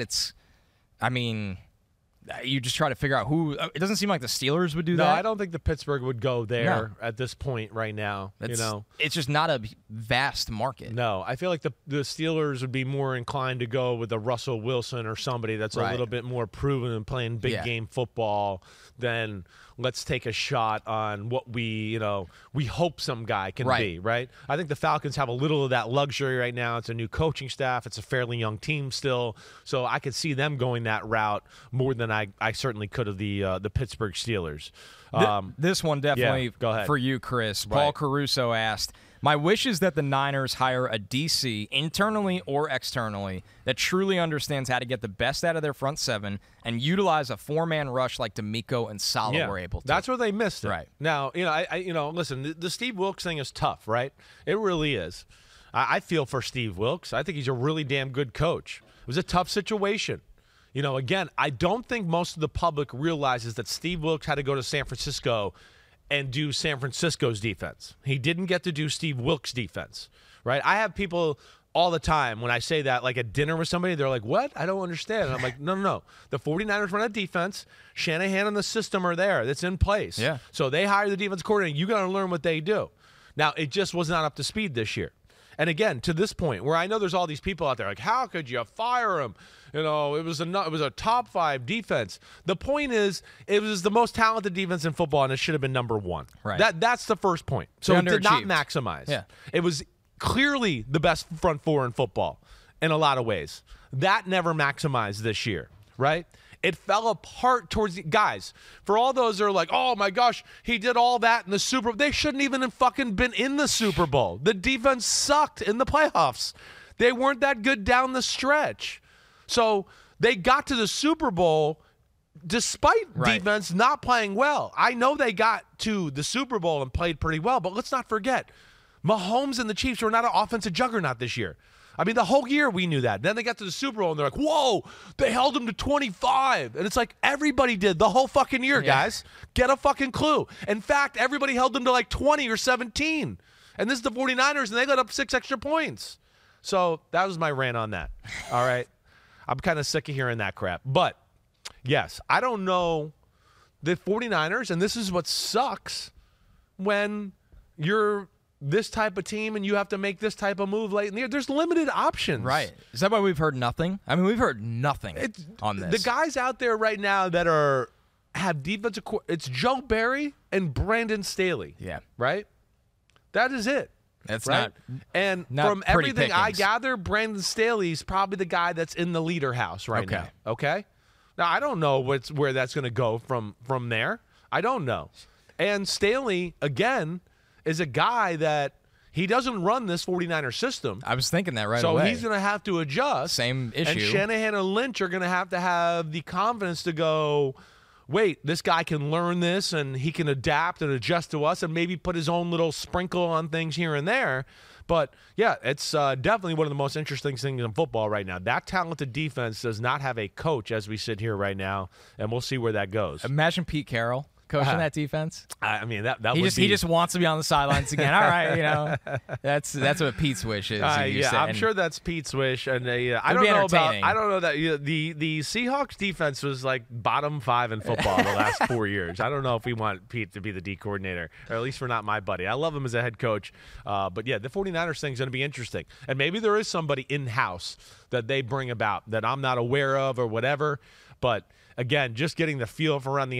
you just try to figure out who. It doesn't seem like the Steelers would do that. No, I don't think the Pittsburgh would go there at this point right now. It's just not a vast market. No, I feel like the Steelers would be more inclined to go with a Russell Wilson or somebody that's a little bit more proven and playing big game football than let's take a shot on what we hope some guy can be, right? I think the Falcons have a little of that luxury right now. It's a new coaching staff. It's a fairly young team still. So I could see them going that route more than I certainly could of the Pittsburgh Steelers. This one definitely go ahead. for you, Chris. Paul Caruso asked, My wish is that the Niners hire a DC, internally or externally, that truly understands how to get the best out of their front seven and utilize a four-man rush like DeMeco and Saleh were able to. That's where they missed it. Right. Now, listen, the Steve Wilks thing is tough, right? It really is. I feel for Steve Wilks. I think he's a really damn good coach. It was a tough situation. Again, I don't think most of the public realizes that Steve Wilks had to go to San Francisco and do San Francisco's defense. He didn't get to do Steve Wilks' defense, right? I have people all the time when I say that, like at dinner with somebody, they're like, what? I don't understand. And I'm like, no. The 49ers run a defense. Shanahan and the system are there. That's in place. Yeah. So they hire the defense coordinator. You got to learn what they do. Now, it just was not up to speed this year. And again, to this point, where I know there's all these people out there like, how could you fire him? It was a top 5 defense. The point is, it was the most talented defense in football, and it should have been number 1. Right. That's the first point. So it did not maximize. Yeah. It was clearly the best front four in football in a lot of ways. That never maximized this year, right? It fell apart towards the guys. For all those that are like, oh my gosh, he did all that in the Super Bowl. They shouldn't even have fucking been in the Super Bowl. The defense sucked in the playoffs. They weren't that good down the stretch. So they got to the Super Bowl despite defense not playing well. I know they got to the Super Bowl and played pretty well, but let's not forget, Mahomes and the Chiefs were not an offensive juggernaut this year. I mean, the whole year we knew that. Then they got to the Super Bowl, and they're like, whoa, they held them to 25. And it's like, everybody did the whole fucking year, guys. Get a fucking clue. In fact, everybody held them to like 20 or 17. And this is the 49ers, and they got up 6 extra points. So that was my rant on that. All right? I'm kind of sick of hearing that crap. But, yes, I don't know the 49ers, and this is what sucks when you're this type of team and you have to make this type of move late in the year. There's limited options. Right. Is that why we've heard nothing? I mean, we've heard nothing on this. The guys out there right now that have defensive – it's Joe Barry and Brandon Staley. Yeah. Right? That is it. That's right? not from everything pickings. I gather, Brandon Staley's probably the guy that's in the leader house right now. Okay? Now, I don't know where that's going to go from there. I don't know. And Staley, again – is a guy that he doesn't run this 49er system. I was thinking that away. So he's going to have to adjust. Same issue. And Shanahan and Lynch are going to have the confidence to go, wait, this guy can learn this and he can adapt and adjust to us and maybe put his own little sprinkle on things here and there. But, yeah, it's definitely one of the most interesting things in football right now. That talented defense does not have a coach as we sit here right now, and we'll see where that goes. Imagine Pete Carroll coaching that defense. I mean, that he just wants to be on the sidelines again. All right, that's what Pete's wish is. I'm sure that's Pete's wish, and I don't know that the Seahawks defense was like bottom 5 in football the last 4 years. I don't know if we want Pete to be the D coordinator, or at least for not my buddy. I love him as a head coach, but yeah, the 49ers thing's going to be interesting, and maybe there is somebody in house that they bring about that I'm not aware of or whatever, but. Again, just getting the feel for around the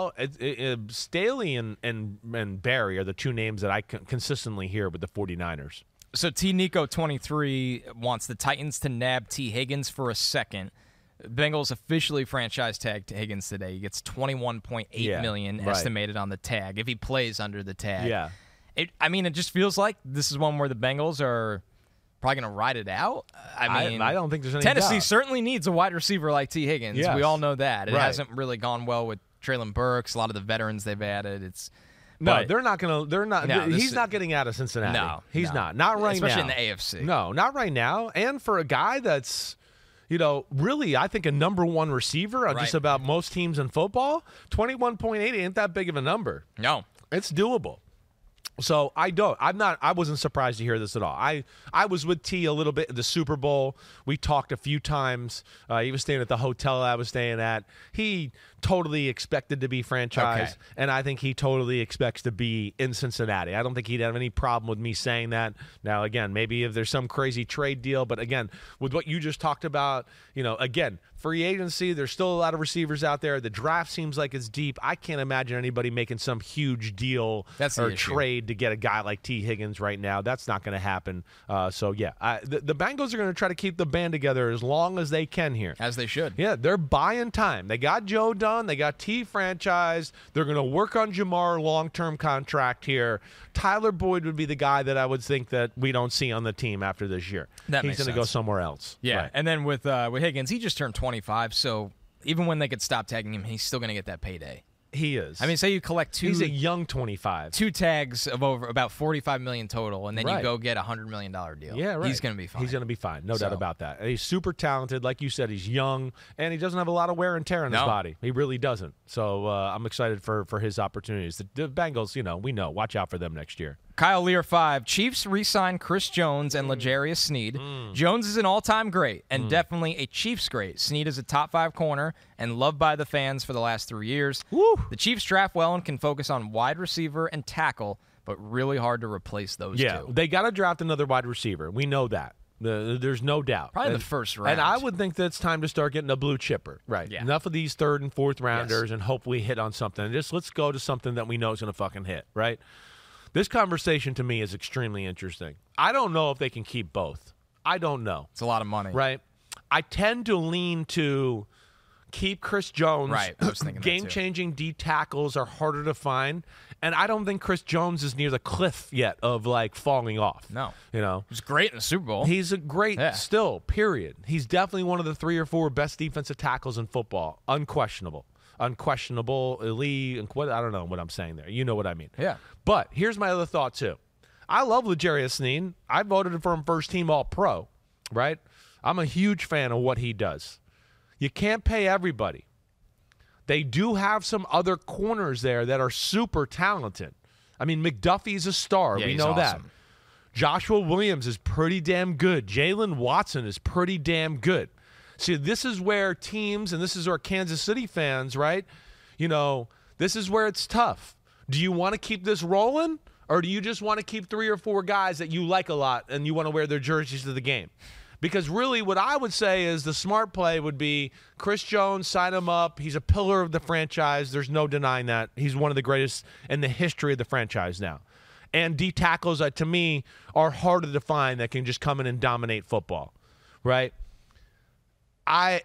NFL, Staley and Barry are the 2 names that I consistently hear with the 49ers. So T-Nico23 wants the Titans to nab T. Higgins for a second. Bengals officially franchise tagged Higgins today. He gets $21.8 million estimated on the tag if he plays under the tag. Yeah. It just feels like this is one where the Bengals are probably going to ride it out. I don't think there's any Tennessee doubt. certainly needs a wide receiver like T. Higgins. Yes. We all know that. It hasn't really gone well with Treylon Burks, a lot of the veterans they've added. They're not going to – they're not. He's not getting out of Cincinnati. No. He's not. Not right Especially now. Especially in the AFC. No, not right now. And for a guy that's, really, I think a number 1 receiver on just about most teams in football, 21.8 ain't that big of a number. No. It's doable. So I wasn't surprised to hear this at all. I was with T a little bit at the Super Bowl. We talked a few times. He was staying at the hotel I was staying at. He totally expected to be franchised, and I think he totally expects to be in Cincinnati. I don't think he'd have any problem with me saying that. Now, again, maybe if there's some crazy trade deal, but again, with what you just talked about, again, free agency. There's still a lot of receivers out there. The draft seems like it's deep. I can't imagine anybody making some huge deal or trade to get a guy like T. Higgins right now. That's not going to happen. The Bengals are going to try to keep the band together as long as they can here. As they should. Yeah, they're buying time. They got Joe done. They got T franchised. They're going to work on Jamar long-term contract here. Tyler Boyd would be the guy that I would think that we don't see on the team after this year. He's going to go somewhere else. Yeah, right. And then with Higgins, he just turned 25, so even when they could stop tagging him, he's still going to get that payday. He is. I mean, say you collect He's a young 25. 2 tags of over about $45 million total, and then you go get a $100 million deal. Yeah, right. He's going to be fine. He's going to be fine. No doubt about that. And he's super talented. Like you said, he's young, and he doesn't have a lot of wear and tear in his body. He really doesn't. So I'm excited for his opportunities. The Bengals, we know. Watch out for them next year. Kyle Lear 5. Chiefs re-signed Chris Jones and L'Jarius Sneed. Jones is an all-time great and definitely a Chiefs great. Sneed is a top 5 corner and loved by the fans for the last 3 years. Woo. The Chiefs draft well and can focus on wide receiver and tackle, but really hard to replace those two. Yeah, they got to draft another wide receiver. We know that. There's no doubt. Probably the first round. And I would think that it's time to start getting a blue chipper. Right. Yeah. Enough of these 3rd and 4th rounders and hopefully hit on something. Just let's go to something that we know is going to fucking hit, right? This conversation to me is extremely interesting. I don't know if they can keep both. I don't know. It's a lot of money. Right. I tend to lean to keep Chris Jones. Right. I was thinking Game-changing D tackles are harder to find. And I don't think Chris Jones is near the cliff yet of, falling off. No. He was great in the Super Bowl. He's a great still, period. He's definitely one of the 3 or 4 best defensive tackles in football. Unquestionable, Lee, I don't know what I'm saying there. You know what I mean. Yeah. But here's my other thought, too. I love L'Jarius Sneed. I voted for him first-team All-Pro, right? I'm a huge fan of what he does. You can't pay everybody. They do have some other corners there that are super talented. I mean, McDuffie's a star. Yeah, we know awesome. that. Joshua Williams is pretty damn good. Jalen Watson is pretty damn good. See, this is where teams, and this is where Kansas City fans, right? This is where it's tough. Do you want to keep this rolling, or do you just want to keep 3 or 4 guys that you like a lot and you want to wear their jerseys to the game? Because really what I would say is the smart play would be Chris Jones, sign him up. He's a pillar of the franchise. There's no denying that. He's one of the greatest in the history of the franchise now. And D tackles, to me, are harder to find that can just come in and dominate football, right? At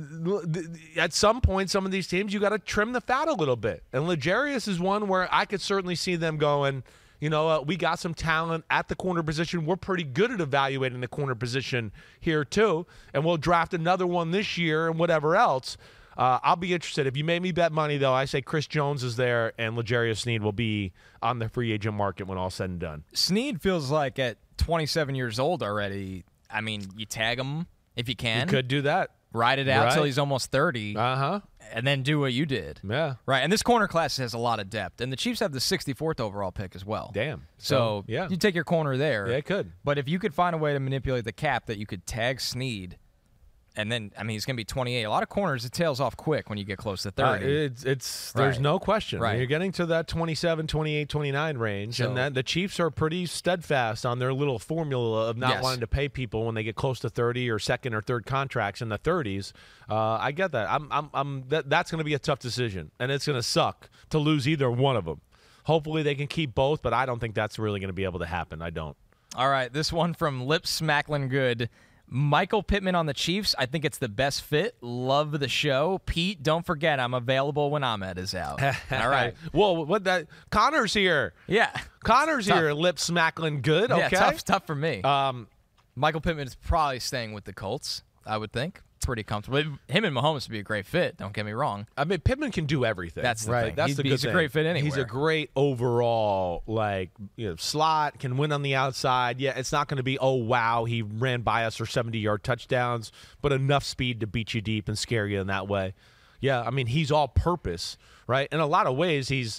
some point, some of these teams, you got to trim the fat a little bit. And L'Jarius is one where I could certainly see them going, we got some talent at the corner position. We're pretty good at evaluating the corner position here, too. And we'll draft another one this year and whatever else. I'll be interested. If you made me bet money, though, I say Chris Jones is there and L'Jarius Sneed will be on the free agent market when all said and done. Sneed feels like at 27 years old already, I mean, you tag him if you can. You could do that. Ride it out till he's almost 30. Uh-huh. And then do what you did. Yeah. Right. And this corner class has a lot of depth. And the Chiefs have the 64th overall pick as well. Damn. So you take your corner there. Yeah, it could. But if you could find a way to manipulate the cap that you could tag Sneed, and then, I mean, he's going to be 28. A lot of corners, it tails off quick when you get close to 30. There's no question. Right. You're getting to that 27, 28, 29 range, and then the Chiefs are pretty steadfast on their little formula of not wanting to pay people when they get close to 30 or second or third contracts in the 30s. I get that. That's going to be a tough decision, and it's going to suck to lose either one of them. Hopefully they can keep both, but I don't think that's really going to be able to happen. I don't. All right, this one from Lips Smacklin Good. Michael Pittman on the Chiefs. I think it's the best fit. Love the show. Pete, don't forget, I'm available when Ahmed is out. All right. Well, Connor's here. Yeah. Connor's here. Lip Smacklin Good. Okay. Yeah, tough for me. Michael Pittman is probably staying with the Colts, I would think. Pretty comfortable. Him and Mahomes would be a great fit. Don't get me wrong. I mean, Pittman can do everything. That's the thing. That's he's a great fit anywhere. He's a great overall, slot, can win on the outside. Yeah, it's not going to be, oh, wow, he ran by us for 70-yard touchdowns, but enough speed to beat you deep and scare you in that way. Yeah, I mean, he's all-purpose, right? In a lot of ways, he's,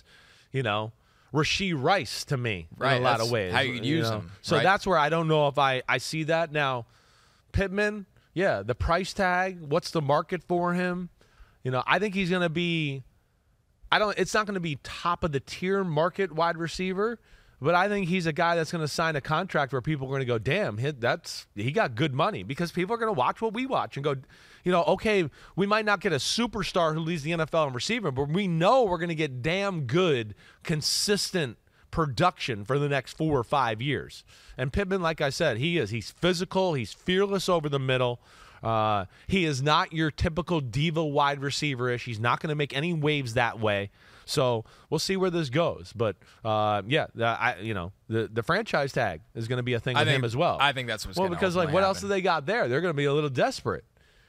Rashee Rice to me in a lot of ways. How you use him. So that's where I don't know if I see that. Now, Pittman, yeah, the price tag, what's the market for him? I think he's going to be it's not going to be top of the tier market wide receiver, But I think he's a guy that's going to sign a contract where people are going to go, damn, he got good money, because people are going to watch what we watch and go, okay, we might not get a superstar who leads the NFL in receiving, but we know we're going to get damn good, consistent production for the next 4 or 5 years. And Pittman, like I said, he's physical, he's fearless over the middle. He is not your typical diva wide receiver-ish. He's not going to make any waves that way. So we'll see where this goes. But, the franchise tag is going to be a thing with him as well. I think that's what's going to happen. Well, because, what else do they got there? They're going to be a little desperate.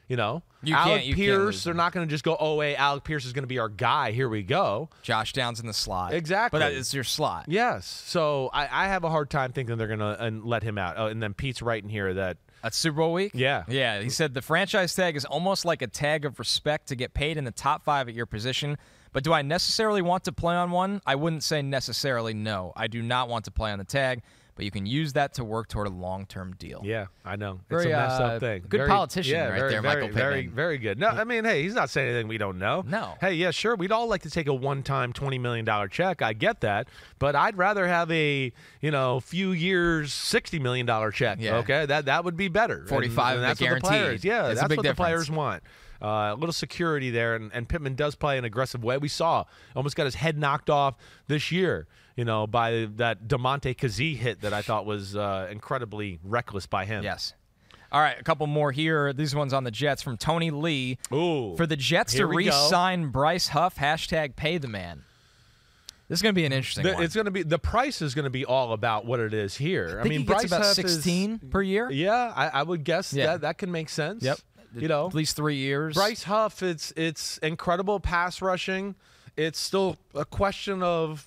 Alec Pierce, they're not going to just go, Alec Pierce is going to be our guy. Here we go. Josh Downs in the slot. Exactly. But it's your slot. Yes. So I have a hard time thinking they're going to let him out. Oh, and then Pete's writing here that. At Super Bowl week? Yeah. Yeah, he said the franchise tag is almost like a tag of respect to get paid in the top 5 at your position. But do I necessarily want to play on one? I wouldn't say necessarily no. I do not want to play on the tag, but you can use that to work toward a long-term deal. Yeah, I know. Very, it's a messed up thing. Good politician there, Michael Pittman. Very, very good. No, I mean, hey, he's not saying anything we don't know. No. Hey, yeah, sure, we'd all like to take a one-time $20 million check. I get that. But I'd rather have a, few years $60 million check, okay? That would be better. 45 and that's guaranteed. What the players, yeah, that's what the players want. A little security there, and Pittman does play an aggressive way. We saw almost got his head knocked off this year, by that DeMonte Kazee hit that I thought was incredibly reckless by him. Yes. All right, a couple more here. These ones on the Jets from Tony Lee. Ooh, for the Jets to re-sign Bryce Huff, #pay the man. This is going to be an interesting one. It's going to be the price is going to be all about what it is here. I mean, Bryce gets about 16 per year. Yeah, I would guess that can make sense. Yep. At least 3 years. Bryce Huff, it's incredible pass rushing. It's still a question of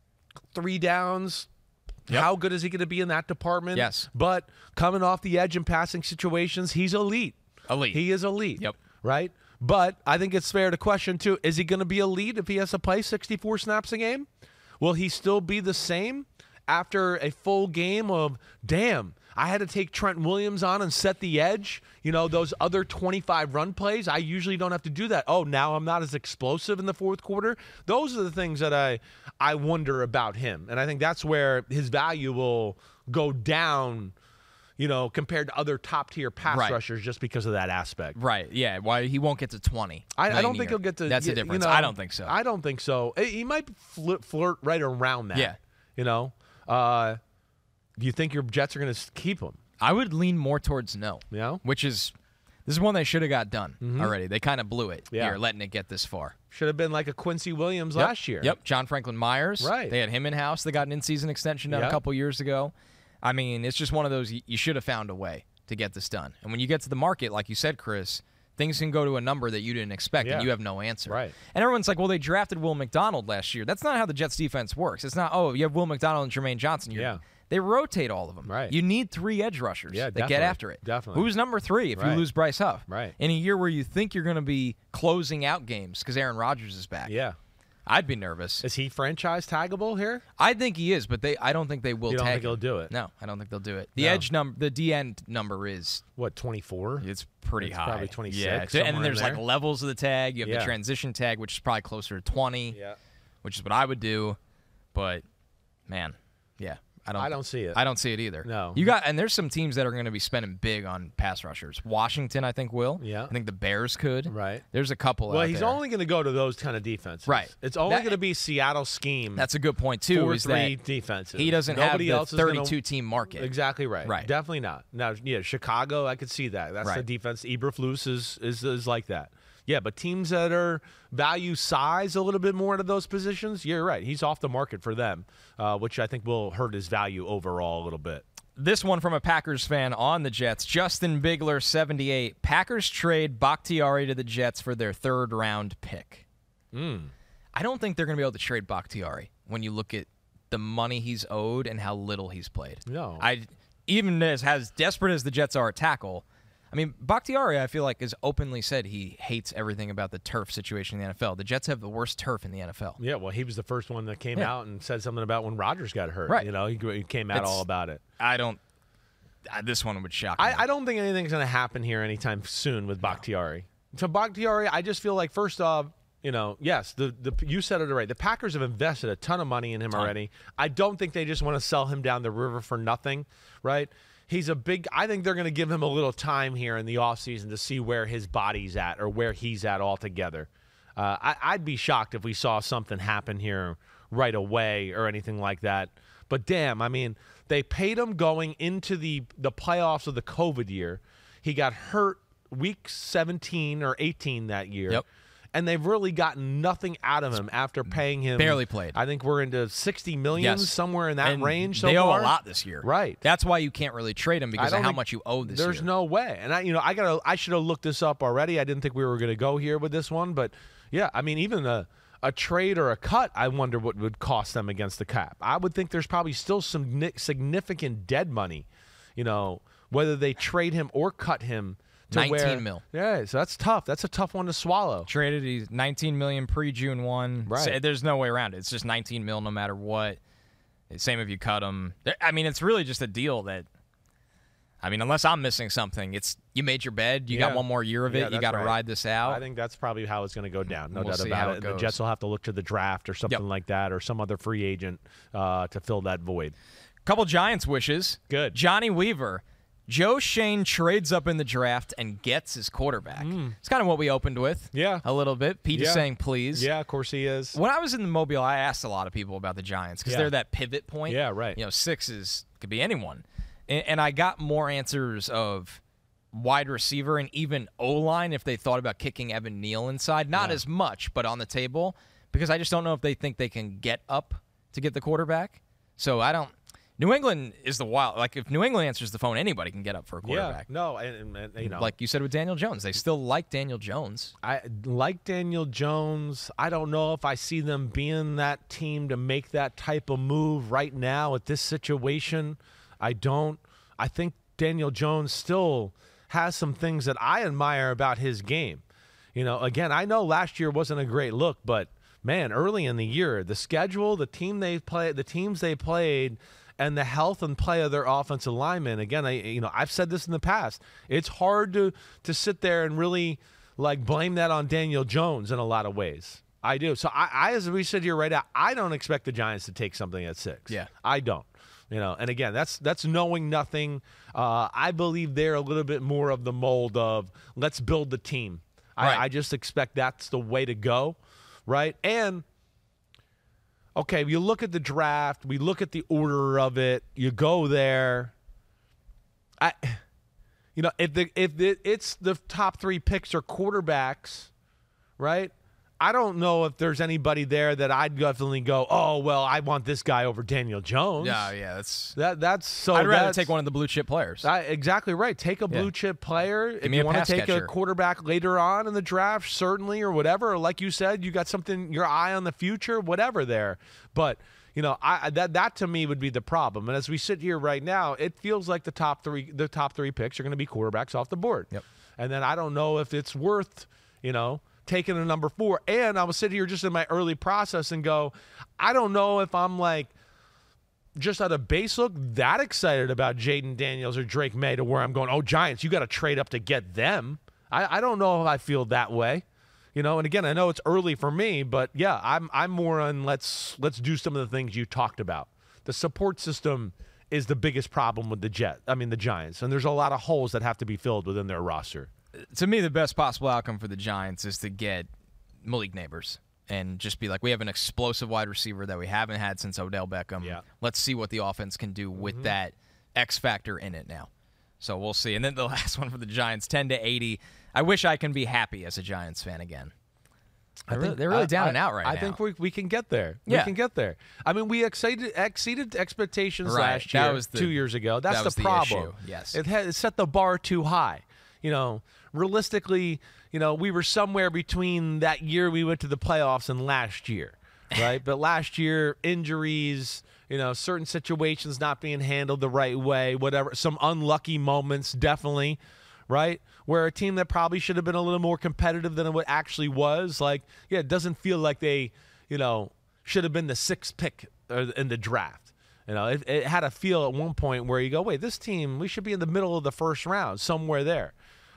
3 downs. Yep. How good is he going to be in that department? Yes. But coming off the edge in passing situations, he's elite. He is elite. Yep. Right? But I think it's fair to question, too, is he going to be elite if he has to play 64 snaps a game? Will he still be the same after a full game of, damn, I had to take Trent Williams on and set the edge? Those other 25 run plays, I usually don't have to do that. Oh, now I'm not as explosive in the fourth quarter. Those are the things that I wonder about him. And I think that's where his value will go down, compared to other top-tier pass rushers just because of that aspect. Right, yeah. Why he won't get to 20. I don't think he'll get to. That's the difference. I don't think so. I don't think so. He might flirt right around that. Yeah. Do you think your Jets are going to keep him? I would lean more towards no. Yeah? This is one they should have got done already. They kind of blew it here, letting it get this far. Should have been like a Quincy Williams last year. Yep, John Franklin Myers. Right. They had him in-house. They got an in-season extension done a couple years ago. I mean, it's just one of those, you should have found a way to get this done. And when you get to the market, like you said, Chris, things can go to a number that you didn't expect, and you have no answer. Right. And everyone's like, well, they drafted Will McDonald last year. That's not how the Jets defense works. It's not, you have Will McDonald and Jermaine Johnson. They rotate all of them. Right. You need 3 edge rushers that get after it. Definitely. Who's number 3 if you lose Bryce Huff? Right. In a year where you think you're going to be closing out games because Aaron Rodgers is back. Yeah. I'd be nervous. Is he franchise taggable here? I think he is, but I don't think they will you don't tag think he'll do it? No, I don't think they'll do it. The edge number, the D-end number is... What, 24? It's pretty high. Probably 26. Yeah, and then there's like levels of the tag. You have the transition tag, which is probably closer to 20, which is what I would do. But, man, I don't see it. I don't see it either. No. And there's some teams that are going to be spending big on pass rushers. Washington, I think, will. Yeah. I think the Bears could. Right. There's a couple Well, out he's there. only going to go to those kind of defenses. Right. It's only going to be Seattle scheme. That's a good point, too. 4-3 defenses. He doesn't Nobody have else the 32-team market. Exactly right. Right. Definitely not. Now, Chicago, I could see that. That's the defense. Eberflus is like that. Yeah, but teams that are value size a little bit more into those positions, you're right. He's off the market for them, which I think will hurt his value overall a little bit. This one from a Packers fan on the Jets. Justin Bigler, 78. Packers trade Bakhtiari to the Jets for their 3rd-round pick. I don't think they're going to be able to trade Bakhtiari when you look at the money he's owed and how little he's played. No. Even as desperate as the Jets are at tackle, I mean, Bakhtiari, I feel like, has openly said he hates everything about the turf situation in the NFL. The Jets have the worst turf in the NFL. Yeah, well, he was the first one that came out and said something about when Rodgers got hurt. Right. He came out all about it. This one would shock me. I don't think anything's going to happen here anytime soon with Bakhtiari. So Bakhtiari, I just feel like, first off, yes, you said it right. The Packers have invested a ton of money in him already. I don't think they just want to sell him down the river for nothing, right? I think they're going to give him a little time here in the offseason to see where his body's at or where he's at altogether. I'd be shocked if we saw something happen here right away or anything like that. But damn, I mean, they paid him going into the playoffs of the COVID year. He got hurt week 17 or 18 that year. Yep. And they've really gotten nothing out of him after paying him. Barely played. I think we're into $60 million, somewhere in that range so far. They owe a lot this year. Right. That's why you can't really trade him because of how much you owe this year. There's no way. And I should have looked this up already. I didn't think we were going to go here with this one. But, yeah, I mean, even a trade or a cut, I wonder what would cost them against the cap. I would think there's probably still some significant dead money, whether they trade him or cut him. 19 mil. Yeah, so that's tough. That's a tough one to swallow. Traded, he's 19 million pre-June 1. Right. So there's no way around it. It's just 19 mil no matter what. Same if you cut him. I mean, it's really just a deal that, unless I'm missing something, it's you made your bed, you got one more year of it, you got to ride this out. I think that's probably how it's going to go down, no doubt about it. The Jets will have to look to the draft or something like that or some other free agent to fill that void. Couple Giants wishes. Good. Johnny Weaver. Joe Shane trades up in the draft and gets his quarterback. It's kind of what we opened with. Yeah. A little bit. Pete is saying please. Yeah, of course he is. When I was in the Mobile, I asked a lot of people about the Giants because they're that pivot point. Yeah, right. 6 could be anyone. And I got more answers of wide receiver and even O-line if they thought about kicking Evan Neal inside. Not as much, but on the table because I just don't know if they think they can get up to get the quarterback. So I don't. New England is the wild. Like, if New England answers the phone, anybody can get up for a quarterback. Yeah, no, and like you said with Daniel Jones, they still like Daniel Jones. I like Daniel Jones. I don't know if I see them being that team to make that type of move right now at this situation. I don't. I think Daniel Jones still has some things that I admire about his game. Again, I know last year wasn't a great look, but man, early in the year, the schedule, the teams they played. And the health and play of their offensive linemen. Again, I've said this in the past. It's hard to sit there and really blame that on Daniel Jones in a lot of ways. I do. So I as we sit here right now, I don't expect the Giants to take something at 6. Yeah, I don't. And again, that's knowing nothing. I believe they're a little bit more of the mold of let's build the team. Right. I just expect that's the way to go, right? And okay, you look at the draft, we look at the order of it, you go there. If it's the top 3 picks are quarterbacks, right? I don't know if there's anybody there that I'd definitely go, oh, well, I want this guy over Daniel Jones. Yeah, that's so. I'd rather take one of the blue chip players. Exactly right. Take a blue chip player. If you want to take a quarterback later on in the draft, certainly, or whatever. Or like you said, you got something, your eye on the future, whatever there. But that to me would be the problem. And as we sit here right now, it feels like the top three picks are going to be quarterbacks off the board. Yep. And then I don't know if it's worth, taking a number 4. And I was sitting here just in my early process and go, I don't know if I'm just out of base look that excited about Jaden Daniels or Drake May to where I'm going, oh, Giants, you got to trade up to get them. I don't know if I feel that way. And again, I know it's early for me, but yeah, I'm more on let's do some of the things you talked about. The support system is the biggest problem with the Giants, and there's a lot of holes that have to be filled within their roster. To me, the best possible outcome for the Giants is to get Malik Neighbors and just be like, we have an explosive wide receiver that we haven't had since Odell Beckham. Yeah. Let's see what the offense can do with that X factor in it now. So we'll see. And then the last one for the Giants, 10-80. I wish I can be happy as a Giants fan again. They're really down and out right now. I think we can get there. Yeah. We can get there. I mean, we exceeded expectations last year, that was 2 years ago. That's the problem. Issue. Yes. It set the bar too high. Realistically, we were somewhere between that year we went to the playoffs and last year, right? But last year, injuries, certain situations not being handled the right way, whatever, some unlucky moments, definitely, right? Where a team that probably should have been a little more competitive than it actually was, it doesn't feel like they, should have been the 6th pick in the draft. It had a feel at one point where you go, wait, this team, we should be in the middle of the first round, somewhere there.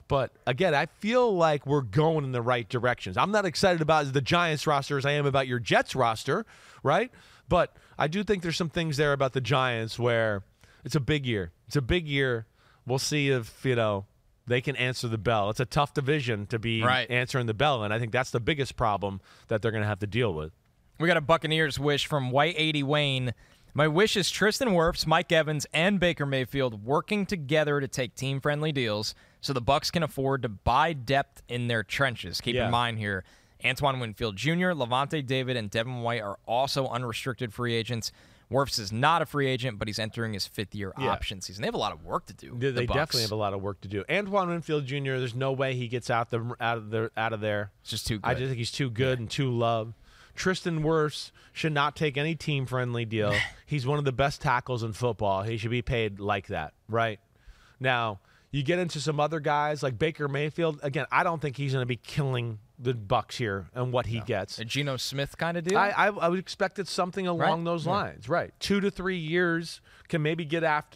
But, again, I feel like we're going in the right directions. I'm not excited about the Giants roster as I am about your Jets roster, right? But I do think there's some things there about the Giants where it's a big year. It's a big year. We'll see if, they can answer the bell. It's a tough division to be answering the bell, and I think that's the biggest problem that they're going to have to deal with. We got a Buccaneers wish from White 80 Wayne. My wish is Tristan Wirfs, Mike Evans, and Baker Mayfield working together to take team-friendly deals so the Bucs can afford to buy depth in their trenches. Keep in mind here, Antoine Winfield Jr., Lavonte David, and Devin White are also unrestricted free agents. Wirfs is not a free agent, but he's entering his fifth-year option season. They have a lot of work to do. They definitely have a lot of work to do. Antoine Winfield Jr., there's no way he gets out of there. It's just too good. I just think he's too good and too loved. Tristan Wirfs should not take any team-friendly deal. He's one of the best tackles in football. He should be paid like that, right? Now, you get into some other guys like Baker Mayfield. Again, I don't think he's going to be killing the Bucs here and what he gets. A Geno Smith kind of deal? I would expect it's something along those lines, right? 2 to 3 years, can maybe get out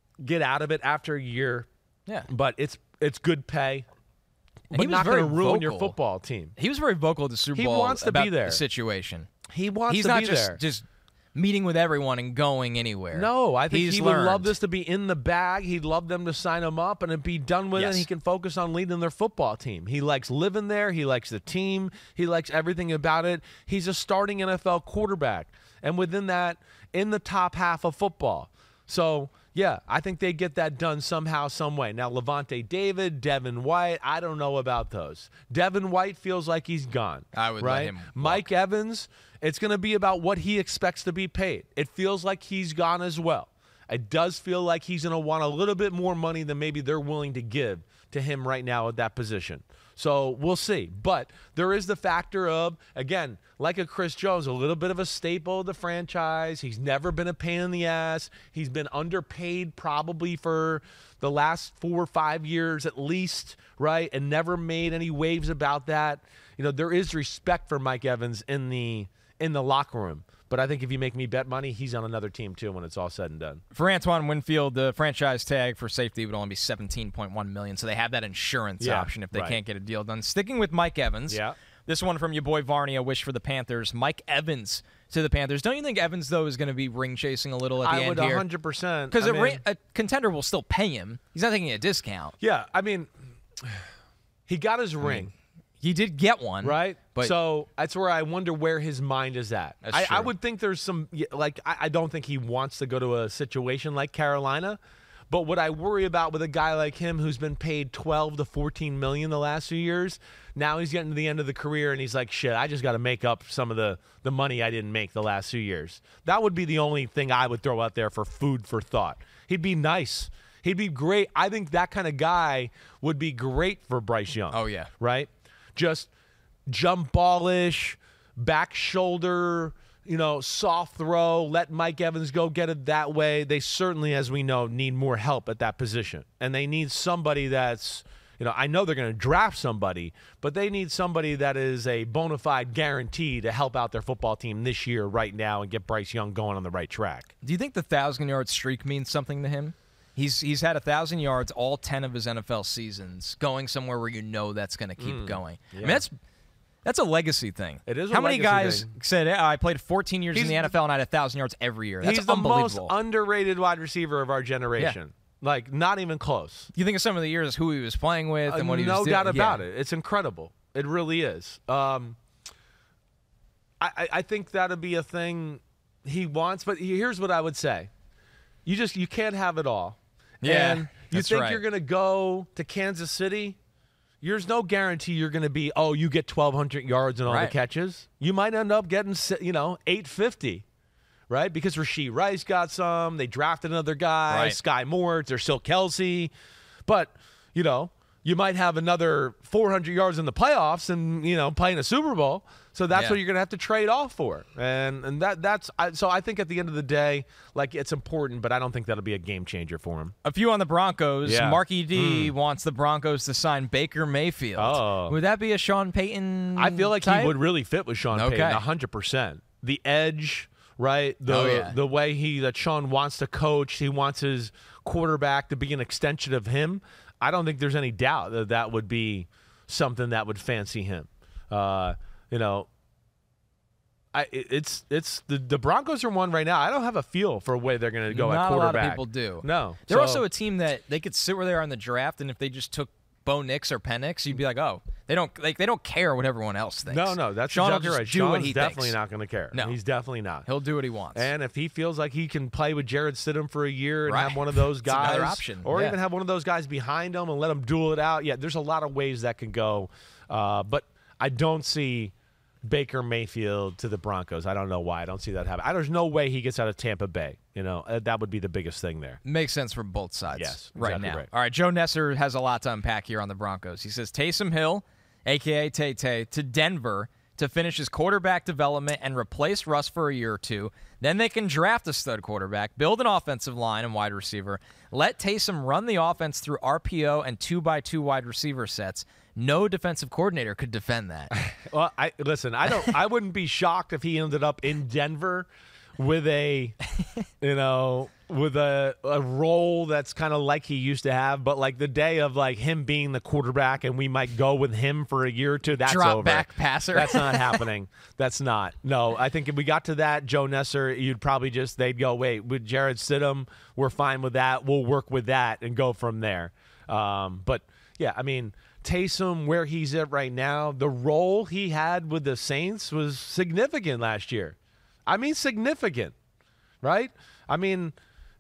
of it after a year. Yeah. But it's good pay. But not going to ruin your football team. He was very vocal at the Super Bowl. He wants to about be there. The situation. He wants He's to not be just, there. just meeting with everyone and going anywhere. No, I think he would learned. love this to be in the bag. He'd love them to sign him up and be done with it, and he can focus on leading their football team. He likes living there. He likes the team. He likes everything about it. He's a starting NFL quarterback, and within that, in the top half of football. So, yeah, I think they get that done somehow, some way. Now, Lavonte David, Devin White, I don't know about those. Devin White feels like he's gone. I would let him walk. Mike Evans, it's going to be about what he expects to be paid. It feels like he's gone as well. It does feel like he's going to want a little bit more money than maybe they're willing to give to him right now at that position. So we'll see. But there is the factor of, again, like a Chris Jones, a little bit of a staple of the franchise. He's never been a pain in the ass. He's been underpaid probably for the last 4 or 5 years at least, right? And never made any waves about that. There is respect for Mike Evans in the locker room. But I think if you make me bet money, he's on another team too when it's all said and done. For Antoine Winfield, the franchise tag for safety would only be $17.1 million, so they have that insurance option if they can't get a deal done. Sticking with Mike Evans, this one from your boy Varney, a wish for the Panthers. Mike Evans to the Panthers. Don't you think Evans, though, is going to be ring chasing a little at the end here? I would 100%. Because a contender will still pay him. He's not taking a discount. Yeah, I mean, he got his ring. He did get one. Right? But so that's where I wonder where his mind is at. I would think there's some, I don't think he wants to go to a situation like Carolina. But what I worry about with a guy like him who's been paid $12 to $14 million the last few years, now he's getting to the end of the career and he's like, shit, I just got to make up some of the money I didn't make the last few years. That would be the only thing I would throw out there for food for thought. He'd be nice. He'd be great. I think that kind of guy would be great for Bryce Young. Oh, yeah. Right? Just jump ballish, back shoulder, soft throw, let Mike Evans go get it that way. They certainly, as we know, need more help at that position. And they need somebody that's, I know they're going to draft somebody, but they need somebody that is a bona fide guarantee to help out their football team this year right now and get Bryce Young going on the right track. Do you think the 1,000-yard streak means something to him? He's had 1,000 yards all 10 of his NFL seasons, going somewhere where that's going to keep going. Yeah. I mean, that's a legacy thing. It is. How many guys said, I played 14 years in the NFL and I had 1,000 yards every year? That's he's the most unbelievable. Underrated wide receiver of our generation. Yeah. Not even close. You think of some of the years, who he was playing with and what he was doing? No doubt about it. It's incredible. It really is. I think that'll be a thing he wants, but here's what I would say. You can't have it all. Yeah, and you think you're going to go to Kansas City? There's no guarantee you're going to be, you get 1,200 yards and all the catches. You might end up getting, 850, right? Because Rashee Rice got some. They drafted another guy, Sky Moore. There's still Kelsey. But, you might have another 400 yards in the playoffs and, playing a Super Bowl. So that's what you're going to have to trade off for. And so I think at the end of the day, it's important, but I don't think that'll be a game changer for him. A few on the Broncos. Yeah. Marky D wants the Broncos to sign Baker Mayfield. Oh. Would that be a Sean Payton I feel like type? He would really fit with Sean Payton 100%. The edge, right? The way that Sean wants to coach, he wants his quarterback to be an extension of him. I don't think there's any doubt that that would be something that would fancy him. It's the Broncos are one right now. I don't have a feel for where they're going to go at quarterback. Not a lot of people do. No. They're also a team that they could sit where they are in the draft, and if they just took Bo Nix or Penix, you'd be like, oh, they don't care what everyone else thinks. No, that's Sean exactly will right. just do what he definitely thinks. not going to care. No, he's definitely not. He'll do what he wants. And if he feels like he can play with Jarrett Stidham for a year and Right. have one of those guys, another option. or Yeah. even have one of those guys behind him and let him duel it out. Yeah, there's a lot of ways that can go, but I don't see Baker Mayfield to the Broncos. I don't know why. I don't see that happen. There's no way he gets out of Tampa Bay. That would be the biggest thing there. Makes sense from both sides. Yes, right exactly now. right. All right, Joe Nesser has a lot to unpack here on the Broncos. He says Taysom Hill, a.k.a. Tay-Tay, to Denver to finish his quarterback development and replace Russ for a year or two. Then they can draft a stud quarterback, build an offensive line and wide receiver, let Taysom run the offense through RPO and 2x2 wide receiver sets. No defensive coordinator could defend that. Well, I wouldn't be shocked if he ended up in Denver with a role that's kind of like he used to have, but like the day of like him being the quarterback and we might go with him for a year or two, that's Drop over. back passer. That's not happening. That's not. No, I think if we got to that, Joe Nesser, you'd probably they'd go, wait, with Jarrett Stidham, we're fine with that. We'll work with that and go from there. But yeah, I mean, Taysom, where he's at right now, the role he had with the Saints was significant last year. I mean, significant, right? I mean,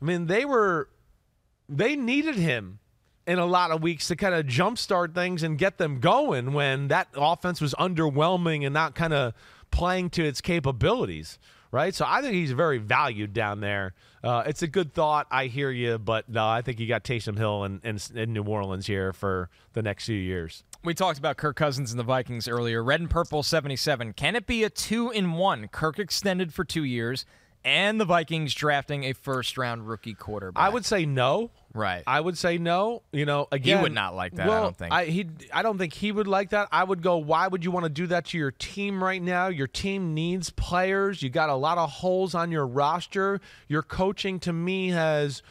they needed him in a lot of weeks to kind of jumpstart things and get them going when that offense was underwhelming and not kind of playing to its capabilities, right? So I think he's very valued down there. It's a good thought. I hear you, but no, I think you got Taysom Hill in New Orleans here for the next few years. We talked about Kirk Cousins and the Vikings earlier. Red and Purple 77. Can it be a 2-in-1? Kirk extended for 2 years, and the Vikings drafting a first-round rookie quarterback. I would say no. Right. I would say no. Again, he would not like that, well, I don't think. I don't think he would like that. I would go, why would you want to do that to your team right now? Your team needs players. You got a lot of holes on your roster. Your coaching, to me, has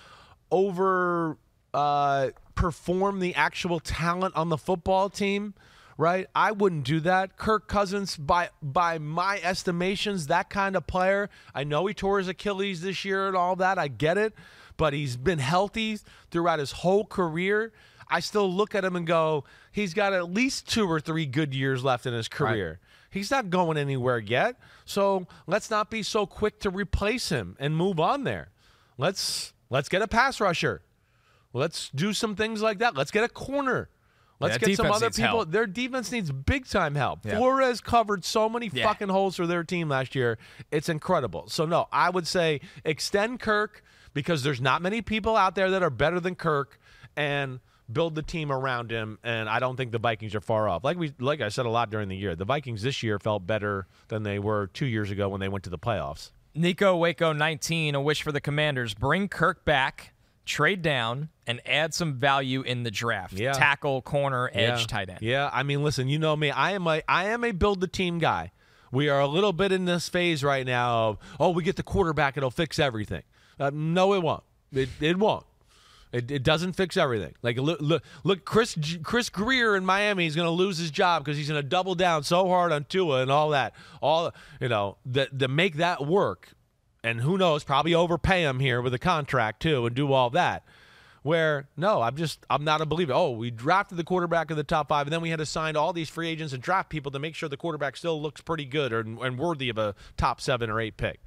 performed the actual talent on the football team. Right? I wouldn't do that. Kirk Cousins, by my estimations, that kind of player. I know he tore his Achilles this year and all that. I get it. But he's been healthy throughout his whole career. I still look at him and go, he's got at least 2 or 3 good years left in his career. Right. He's not going anywhere yet. So let's not be so quick to replace him and move on there. Let's get a pass rusher. Let's do some things like that. Let's get a corner. Let's get some other people. Help. Their defense needs big-time help. Yeah. Flores covered so many fucking holes for their team last year. It's incredible. So, no, I would say extend Kirk because there's not many people out there that are better than Kirk, and build the team around him, and I don't think the Vikings are far off. Like I said a lot during the year, the Vikings this year felt better than they were 2 years ago when they went to the playoffs. Nico Waco 19, a wish for the Commanders. Bring Kirk back, trade down, and add some value in the draft. Yeah. Tackle, corner, edge, tight end. Yeah, I mean, listen, you know me. I am a build the team guy. We are a little bit in this phase right now of, we get the quarterback, it'll fix everything. No, it won't. It won't. It doesn't fix everything. Like look, Chris Greer in Miami is going to lose his job because he's going to double down so hard on Tua and all that. To make that work, and who knows, probably overpay him here with a contract too and do all that. Where no, I'm not a believer. Oh, we drafted the quarterback in the top 5, and then we had to sign all these free agents and draft people to make sure the quarterback still looks pretty good and worthy of a top 7 or 8 pick.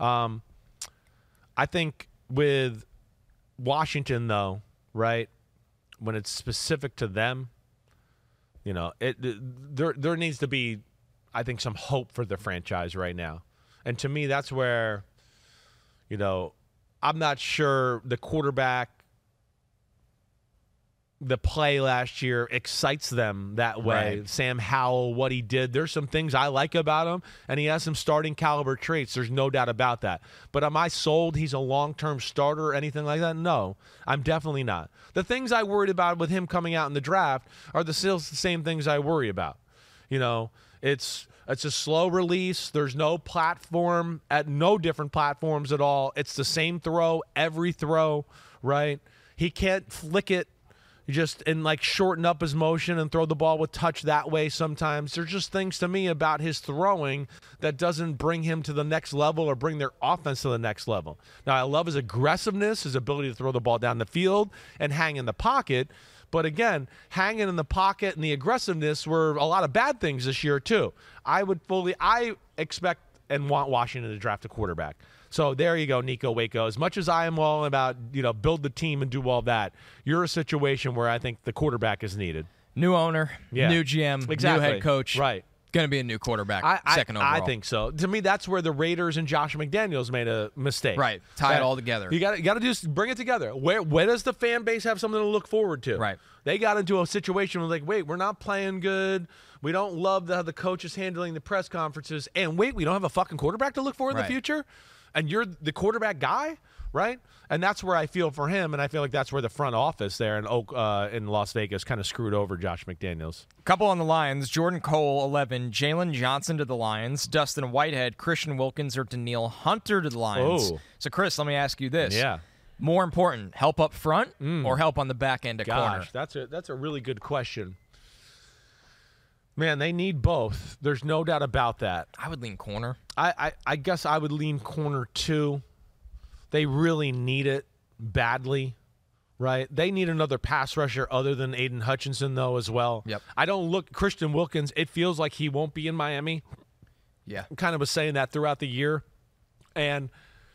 I think with Washington, though, right, when it's specific to them, there needs to be, I think, some hope for the franchise right now. And to me, that's where, I'm not sure the quarterback, the play last year excites them that way. Right. Sam Howell, what he did, there's some things I like about him, and he has some starting caliber traits. There's no doubt about that. But am I sold he's a long-term starter or anything like that? No, I'm definitely not. The things I worried about with him coming out in the draft are the same things I worry about. It's a slow release. There's no platform, at no different platforms at all. It's the same throw, every throw, right? He can't flick it and like shorten up his motion and throw the ball with touch that way sometimes. There's just things to me about his throwing that doesn't bring him to the next level or bring their offense to the next level. Now, I love his aggressiveness, his ability to throw the ball down the field and hang in the pocket. But again, hanging in the pocket and the aggressiveness were a lot of bad things this year too. I expect and want Washington to draft a quarterback. So there you go, Nico Waco. As much as I am all about, build the team and do all that, you're a situation where I think the quarterback is needed. New owner, new GM, exactly. New head coach. Right. Going to be a new quarterback, second overall. I think so. To me, that's where the Raiders and Josh McDaniels made a mistake. Right. Tie it all together. You got to bring it together. Where does the fan base have something to look forward to? Right. They got into a situation where wait, we're not playing good. We don't love how the coach is handling the press conferences. And wait, we don't have a fucking quarterback to look for in the future? And you're the quarterback guy, right? And that's where I feel for him, and I feel like that's where the front office there in Las Vegas kind of screwed over Josh McDaniels. Couple on the Lions. Jordan Cole, 11. Jalen Johnson to the Lions. Dustin Whitehead, Christian Wilkins, or Danielle Hunter to the Lions. Oh. So, Chris, let me ask you this. Yeah. More important, help up front or help on the back end at corner? That's a really good question. Man, they need both. There's no doubt about that. I would lean corner. I guess I would lean corner too. They really need it badly, right? They need another pass rusher other than Aiden Hutchinson, though, as well. Yep. I don't look Christian Wilkins. It feels like he won't be in Miami. Yeah. I kind of was saying that throughout the year. And,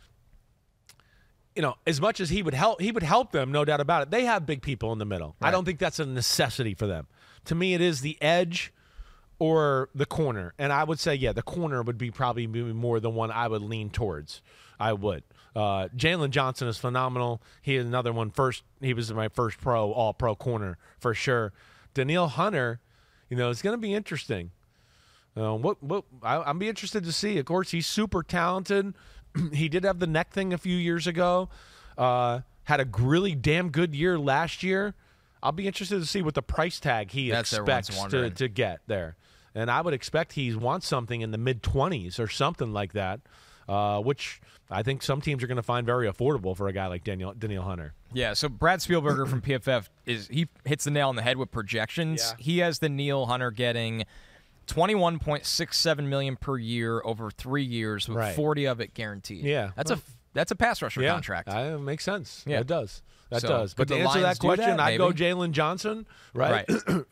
as much as he would help them, no doubt about it. They have big people in the middle. Right. I don't think that's a necessity for them. To me, it is the edge or the corner. And I would say, the corner would be probably more the one I would lean towards. I would. Jalen Johnson is phenomenal. He is another one. He was my first all-pro corner for sure. Danielle Hunter, it's going to be interesting. I'll be interested to see. Of course, he's super talented. He did have the neck thing a few years ago. Had a really damn good year last year. I'll be interested to see what the price tag he expects to get there. And I would expect he wants something in the mid-20s or something like that, which I think some teams are going to find very affordable for a guy like Danielle Hunter. Yeah, so Brad Spielberger from PFF, he hits the nail on the head with projections. Yeah. He has Danielle Hunter getting $21.67 million per year over 3 years with 40 of it guaranteed. Yeah. That's a pass rusher contract. It makes sense. Yeah. It does. That does. But to answer that question, I'd go Jalen Johnson, right?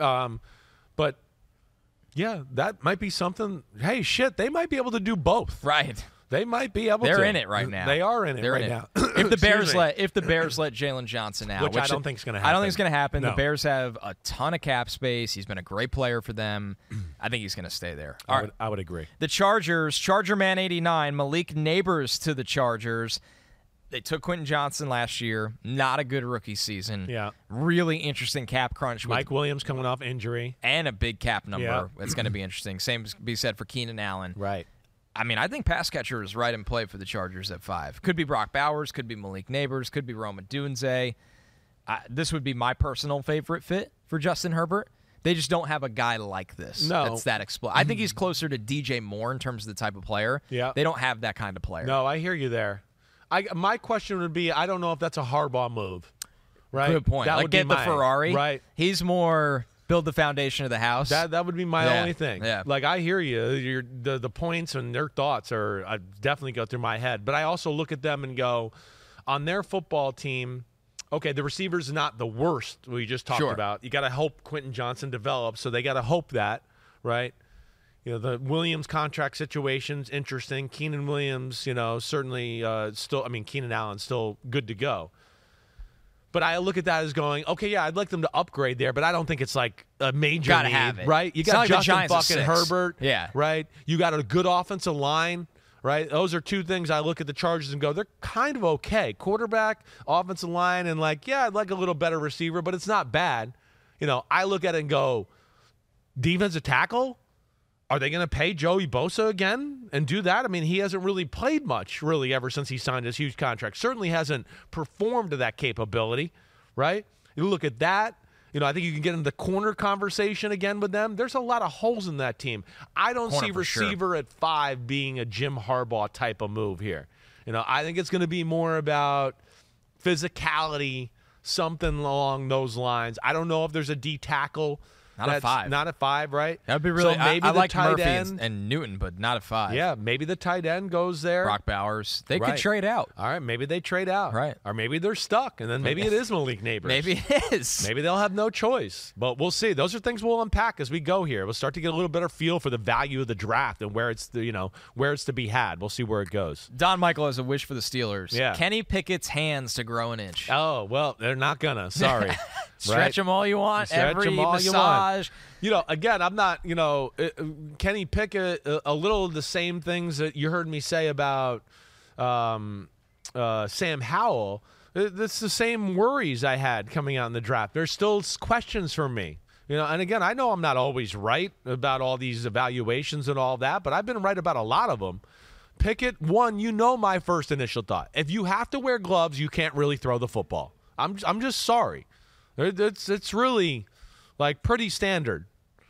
But yeah, that might be something. Hey, shit, they might be able to do both. Right. They might be able to. They're in it right now. They are in it right now. If the Bears let Jalen Johnson out, which I don't think is going to happen. I don't think it's going to happen. No. The Bears have a ton of cap space. He's been a great player for them. I think he's going to stay there. I would agree. The Chargers, Charger Man 89, Malik Neighbors to the Chargers. They took Quentin Johnson last year. Not a good rookie season. Yeah. Really interesting cap crunch. Mike Williams coming off injury. And a big cap number. It's going to be interesting. Same be said for Keenan Allen. Right. I mean, I think pass catcher is right in play for the Chargers at 5. Could be Brock Bowers. Could be Malik Neighbors. Could be Roma Dunze. This would be my personal favorite fit for Justin Herbert. They just don't have a guy like this. No. That's that explosive. I think he's closer to DJ Moore in terms of the type of player. Yeah. They don't have that kind of player. No, I hear you there. My question would be, I don't know if that's a Harbaugh move. Right? Good point. That like would get be the Ferrari. Right. He's more build the foundation of the house. That would be my only thing. Yeah. Like, I hear you. The points and their thoughts definitely go through my head. But I also look at them and go, on their football team, okay, the receiver's not the worst we just talked about. You got to hope Quentin Johnson develops, so they got to hope that, right? The Williams contract situation's interesting. Keenan Williams, certainly Keenan Allen's still good to go. But I look at that as going, okay, yeah, I'd like them to upgrade there, but I don't think it's like a major Gotta need, have it. right? You got Justin fucking Herbert, yeah, right? You got a good offensive line, right? Those are two things I look at the Chargers and go, they're kind of okay. Quarterback, offensive line, and I'd like a little better receiver, but it's not bad. I look at it and go, defensive tackle? Are they going to pay Joey Bosa again and do that? I mean, he hasn't really played much, really, ever since he signed his huge contract. Certainly hasn't performed to that capability, right? You look at that. I think you can get into the corner conversation again with them. There's a lot of holes in that team. I don't see receiver at 5 being a Jim Harbaugh type of move here. I think it's going to be more about physicality something along those lines. I don't know if there's a D tackle. Not a 5. Not a 5, right? That would be really. So maybe I like tight Murphy end, and Newton, but not a 5. Yeah, maybe the tight end goes there. Brock Bowers. They could trade out. All right, maybe they trade out. Right. Or maybe they're stuck, and then maybe it is Malik Neighbors. Maybe it is. Maybe they'll have no choice. But we'll see. Those are things we'll unpack as we go here. We'll start to get a little better feel for the value of the draft and where it's to be had. We'll see where it goes. Don Michael has a wish for the Steelers. Yeah. Kenny Pickett's hands to grow an inch. Oh, well, they're not gonna. Sorry. Stretch them all you want. Stretch every them all massage. You want. Again, I'm not, Kenny Pickett, a little of the same things that you heard me say about Sam Howell. It's the same worries I had coming out in the draft. There's still questions for me. And again, I know I'm not always right about all these evaluations and all that, but I've been right about a lot of them. Pickett, my first initial thought. If you have to wear gloves, you can't really throw the football. I'm just sorry. It's really pretty standard.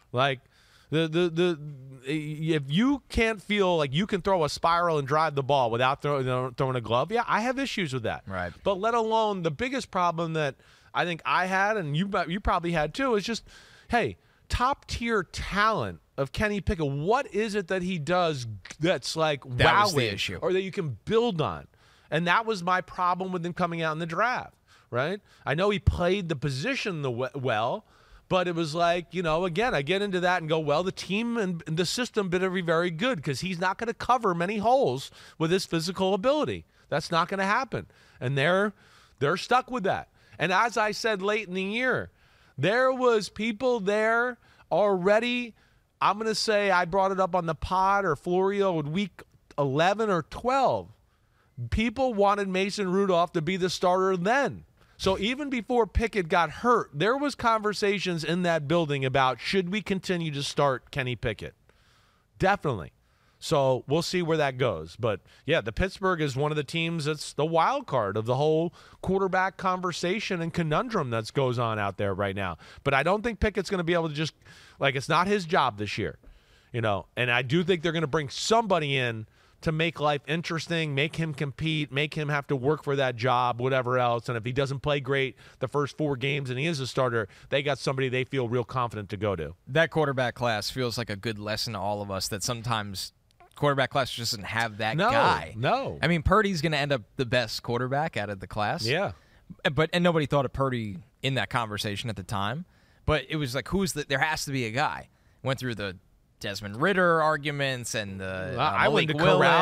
If you can't feel like you can throw a spiral and drive the ball without throwing a glove, yeah, I have issues with that. Right. But let alone the biggest problem that I think I had, and you probably had too, is just, hey, top tier talent of Kenny Pickett. What is it that he does that's wowing, or that you can build on? And that was my problem with him coming out in the draft. Right? I know he played the position well, but it was again, I get into that and go, well, the team and the system better be very good because he's not going to cover many holes with his physical ability. That's not going to happen. And they're stuck with that. And as I said late in the year, there was people there already. I'm going to say I brought it up on the pod or Florio in week 11 or 12. People wanted Mason Rudolph to be the starter then. So even before Pickett got hurt, there was conversations in that building about should we continue to start Kenny Pickett? Definitely. So we'll see where that goes. But, yeah, the Pittsburgh is one of the teams that's the wild card of the whole quarterback conversation and conundrum that goes on out there right now. But I don't think Pickett's going to be able to just – it's not his job this year. And I do think they're going to bring somebody in to make life interesting, make him compete, make him have to work for that job, whatever else. And if he doesn't play great the first 4 games and he is a starter, they got somebody they feel real confident to go to. That quarterback class feels like a good lesson to all of us that sometimes quarterback class just doesn't have that guy. No. I mean, Purdy's going to end up the best quarterback out of the class. Yeah. And nobody thought of Purdy in that conversation at the time. But it was there has to be a guy. Went through the Desmond Ridder arguments and the Malik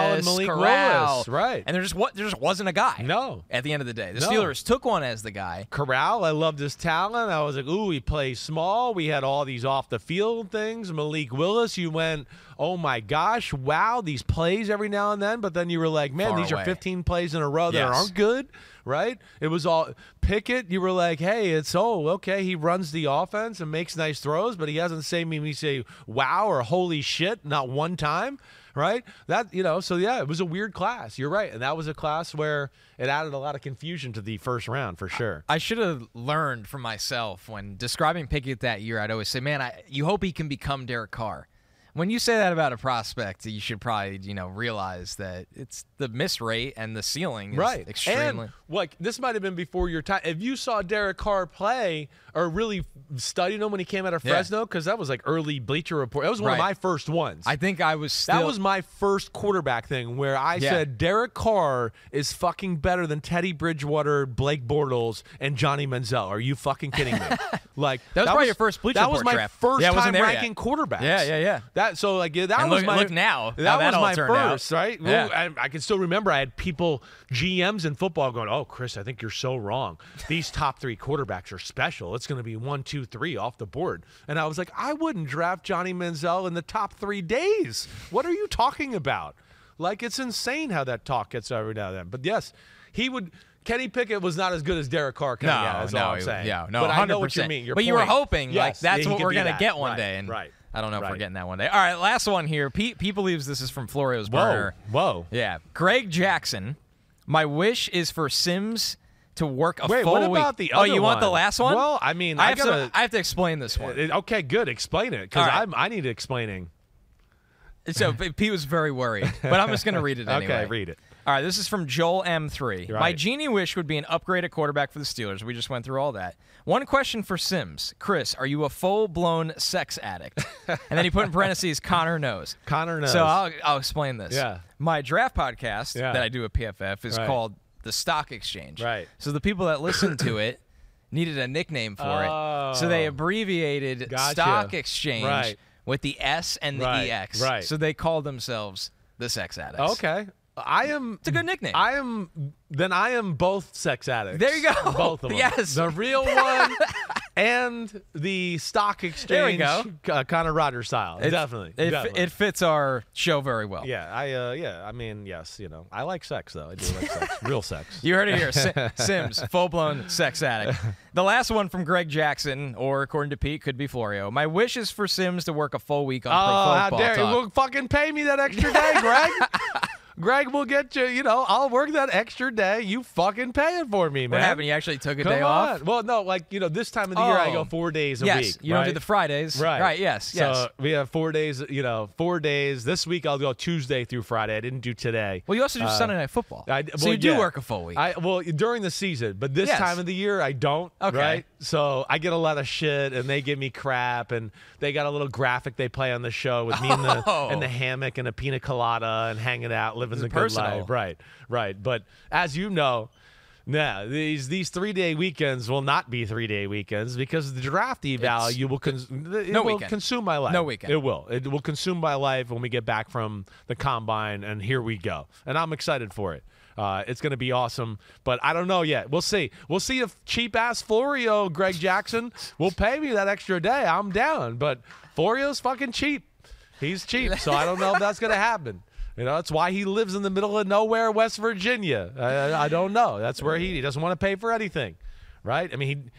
Corral, right? And there just wasn't a guy. No. At the end of the day, the Steelers took one as the guy. Corral, I loved his talent. I was like, ooh, he plays small. We had all these off the field things. Malik Willis, you went, oh my gosh, wow, these plays every now and then. But then you were like, man, these are 15 plays in a row that aren't good. Right? It was all Pickett. You were like, hey, okay. He runs the offense and makes nice throws, but he hasn't seen me say wow or holy shit not one time. Right? So yeah, it was a weird class. You're right. And that was a class where it added a lot of confusion to the first round for sure. I should have learned from myself when describing Pickett that year. I'd always say, man, you hope he can become Derek Carr. When you say that about a prospect, you should probably, realize that it's the miss rate and the ceiling is extremely. And, this might have been before your time. If you saw Derek Carr play or really studied him when he came out of Fresno, because that was early Bleacher Report. That was one of my first ones. I think I was still. That was my first quarterback thing where I said Derek Carr is fucking better than Teddy Bridgewater, Blake Bortles, and Johnny Manziel. Are you fucking kidding me? that was probably your first Bleacher Report draft. That was my first time ranking quarterbacks. Yeah. That was my look now. That was my first, right? Yeah. I can still remember I had people, GMs in football, going, "Oh, Chris, I think you're so wrong. These top 3 quarterbacks are special. It's going to be 1, 2, 3 off the board." And I was like, I wouldn't draft Johnny Manziel in the top 3 days. What are you talking about? It's insane how that talk gets every now and then. But yes, he would. Kenny Pickett was not as good as Derek Carr coming out. That's all I'm saying. Yeah, no, but 100%. I know what you mean. But you were hoping that's what we're going to get one day. And right. I don't know if we're getting that one day. All right, last one here. Pete believes this is from Florio's burner. Whoa. Yeah. Greg Jackson. My wish is for Sims to work a full week. Wait, what about the other one? Oh, you want the last one? Well, I mean, I have to explain this one. Okay, good. Explain it, because I need explaining. So Pete was very worried, but I'm just going to read it anyway. Okay, read it. All right, this is from Joel M3. Right. My genie wish would be an upgrade at quarterback for the Steelers. We just went through all that. One question for Sims. Chris, are you a full-blown sex addict? And then he put in parentheses, Connor knows. Connor knows. So I'll explain this. Yeah. My draft podcast that I do at PFF is called The Stock Exchange. Right. So the people that listen to it needed a nickname for it. So they abbreviated Stock Exchange with the S and the EX. Right. So they called themselves the Sex Addicts. Okay. It's a good nickname. I am both sex addicts. There you go. Both of them. Yes. The real one and the stock exchange. There we go. Connor Rogers style. Definitely. It fits our show very well. Yeah. I mean, yes. I like sex though. I do like sex. Real sex. You heard it here. Sims, full-blown sex addict. The last one from Greg Jackson, or according to Pete, could be Florio. My wish is for Sims to work a full week on Pro Football how dare Talk. you? Well, fucking pay me that extra day, Greg. Greg will get you, I'll work that extra day. You fucking pay it for me, man. What happened? You actually took a Come day on. off? Well, no, this time of the year I go 4 days a week. Yes, you don't do the Fridays. Right, yes. So we have 4 days, 4 days. This week I'll go Tuesday through Friday. I didn't do today. Well, you also do Sunday Night Football. So you do work a full week. During the season, but this time of the year I don't, right? So I get a lot of shit, and they give me crap, and they got a little graphic they play on the show with me in the hammock and a pina colada and hanging out, living the good life. Right. But as you know, these 3 day weekends will not be 3 day weekends because the draft eval will consume my life. No weekend. It will consume my life when we get back from the combine, and here we go. And I'm excited for it. It's going to be awesome, but I don't know yet. We'll see. We'll see if cheap-ass Florio, Greg Jackson, will pay me that extra day. I'm down, but Florio's fucking cheap. He's cheap, so I don't know if that's going to happen. That's why he lives in the middle of nowhere, West Virginia. I don't know. That's where he doesn't want to pay for anything, right? I mean,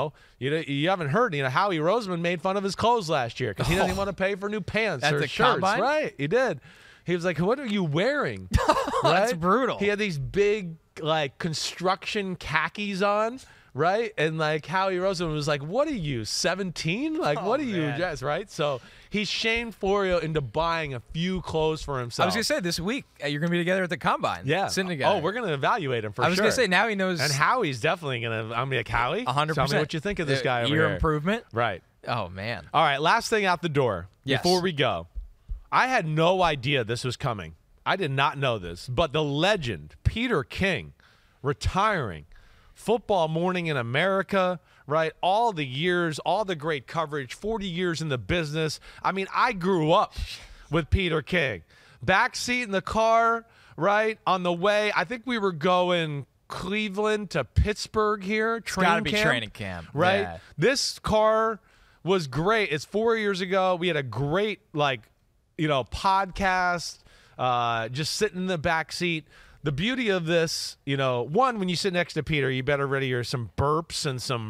you haven't heard, Howie Roseman made fun of his clothes last year because he doesn't want to pay for new pants or shirts. Combine? Right, he did. He was like, what are you wearing? That's brutal. He had these big, construction khakis on, right? And, Howie Roseman was like, what are you, 17? What are you, Jess, right? So he shamed Florio into buying a few clothes for himself. I was going to say, this week, you're going to be together at the Combine. Yeah. Sitting together. Oh, we're going to evaluate him for sure. I was going to say, now he knows. And Howie's definitely going to, I'm like, Howie, 100%. tell me what you think of this guy over Your here. improvement? Right. Oh, man. All right, last thing out the door before we go. I had no idea this was coming. I did not know this, but the legend, Peter King, retiring. Football Morning in America, right? All the years, all the great coverage, 40 years in the business. I mean, I grew up with Peter King. Backseat in the car, right? On the way, I think we were going Cleveland to Pittsburgh here. It's got to be training camp. Right? Yeah. This car was great. It's 4 years ago. We had a great, podcast, just sitting in the back seat. The beauty of this, one, when you sit next to Peter, you better ready some burps and some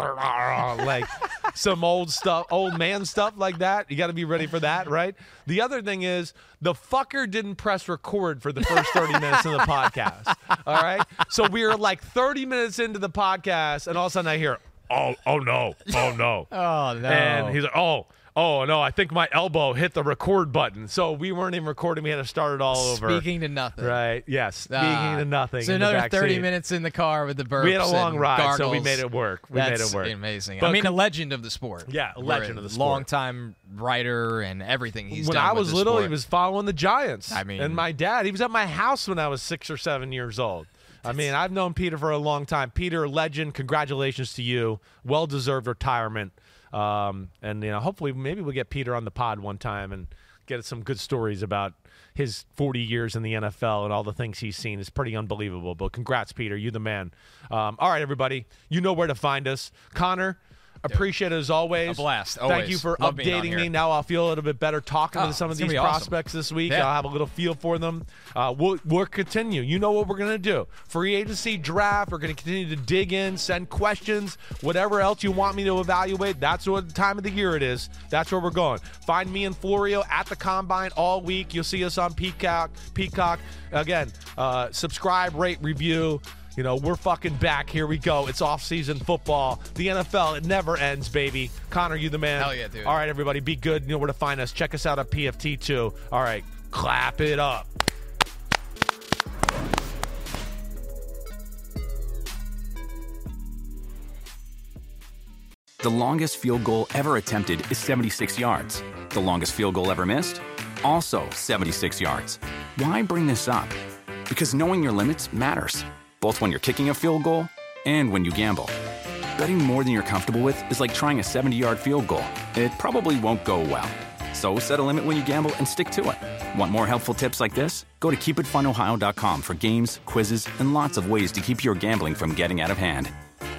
some old man stuff like that. You got to be ready for that, right? The other thing is the fucker didn't press record for the first 30 minutes of the podcast. All right, so we were 30 minutes into the podcast, and all of a sudden I hear, oh no, oh no, and he's like, oh, no, I think my elbow hit the record button. So we weren't even recording. We had to start it all over. Speaking to nothing. Right, yes. Speaking to nothing. So another 30 minutes in the car with the burps. We had a long ride, gargles. so we made it work. That's amazing. But a legend of the sport. Yeah, a legend of the sport. Long-time writer and everything he's done with When I was little, sport. he was following the Giants. I mean. And my dad, he was at my house when I was 6 or 7 years old. I mean, I've known Peter for a long time. Peter, legend, congratulations to you. Well-deserved retirement. And hopefully maybe we'll get Peter on the pod one time and get some good stories about his 40 years in the NFL and all the things he's seen. It's pretty unbelievable. But congrats, Peter. You the man. All right, everybody. You know where to find us. Connor, appreciate it as always. A blast. Thank you for updating me. Now I'll feel a little bit better talking to some of these prospects this week. Yeah. I'll have a little feel for them. We'll continue. You know what we're going to do. Free agency draft. We're going to continue to dig in, send questions, whatever else you want me to evaluate. That's what time of the year it is. That's where we're going. Find me and Florio at the Combine all week. You'll see us on Peacock. Again, subscribe, rate, review. We're fucking back. Here we go. It's off-season football. The NFL, it never ends, baby. Connor, you the man. Hell yeah, dude. All right, everybody, be good. You know where to find us. Check us out at PFT2. All right, clap it up. The longest field goal ever attempted is 76 yards. The longest field goal ever missed? Also 76 yards. Why bring this up? Because knowing your limits matters, both when you're kicking a field goal and when you gamble. Betting more than you're comfortable with is like trying a 70-yard field goal. It probably won't go well. So set a limit when you gamble and stick to it. Want more helpful tips like this? Go to keepitfunohio.com for games, quizzes, and lots of ways to keep your gambling from getting out of hand.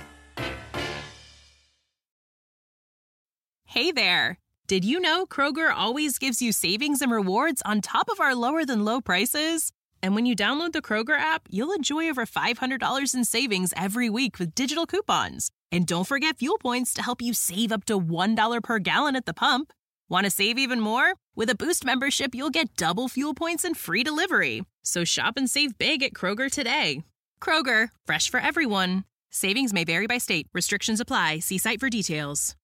Hey there. Did you know Kroger always gives you savings and rewards on top of our lower-than-low prices? And when you download the Kroger app, you'll enjoy over $500 in savings every week with digital coupons. And don't forget fuel points to help you save up to $1 per gallon at the pump. Want to save even more? With a Boost membership, you'll get double fuel points and free delivery. So shop and save big at Kroger today. Kroger, fresh for everyone. Savings may vary by state. Restrictions apply. See site for details.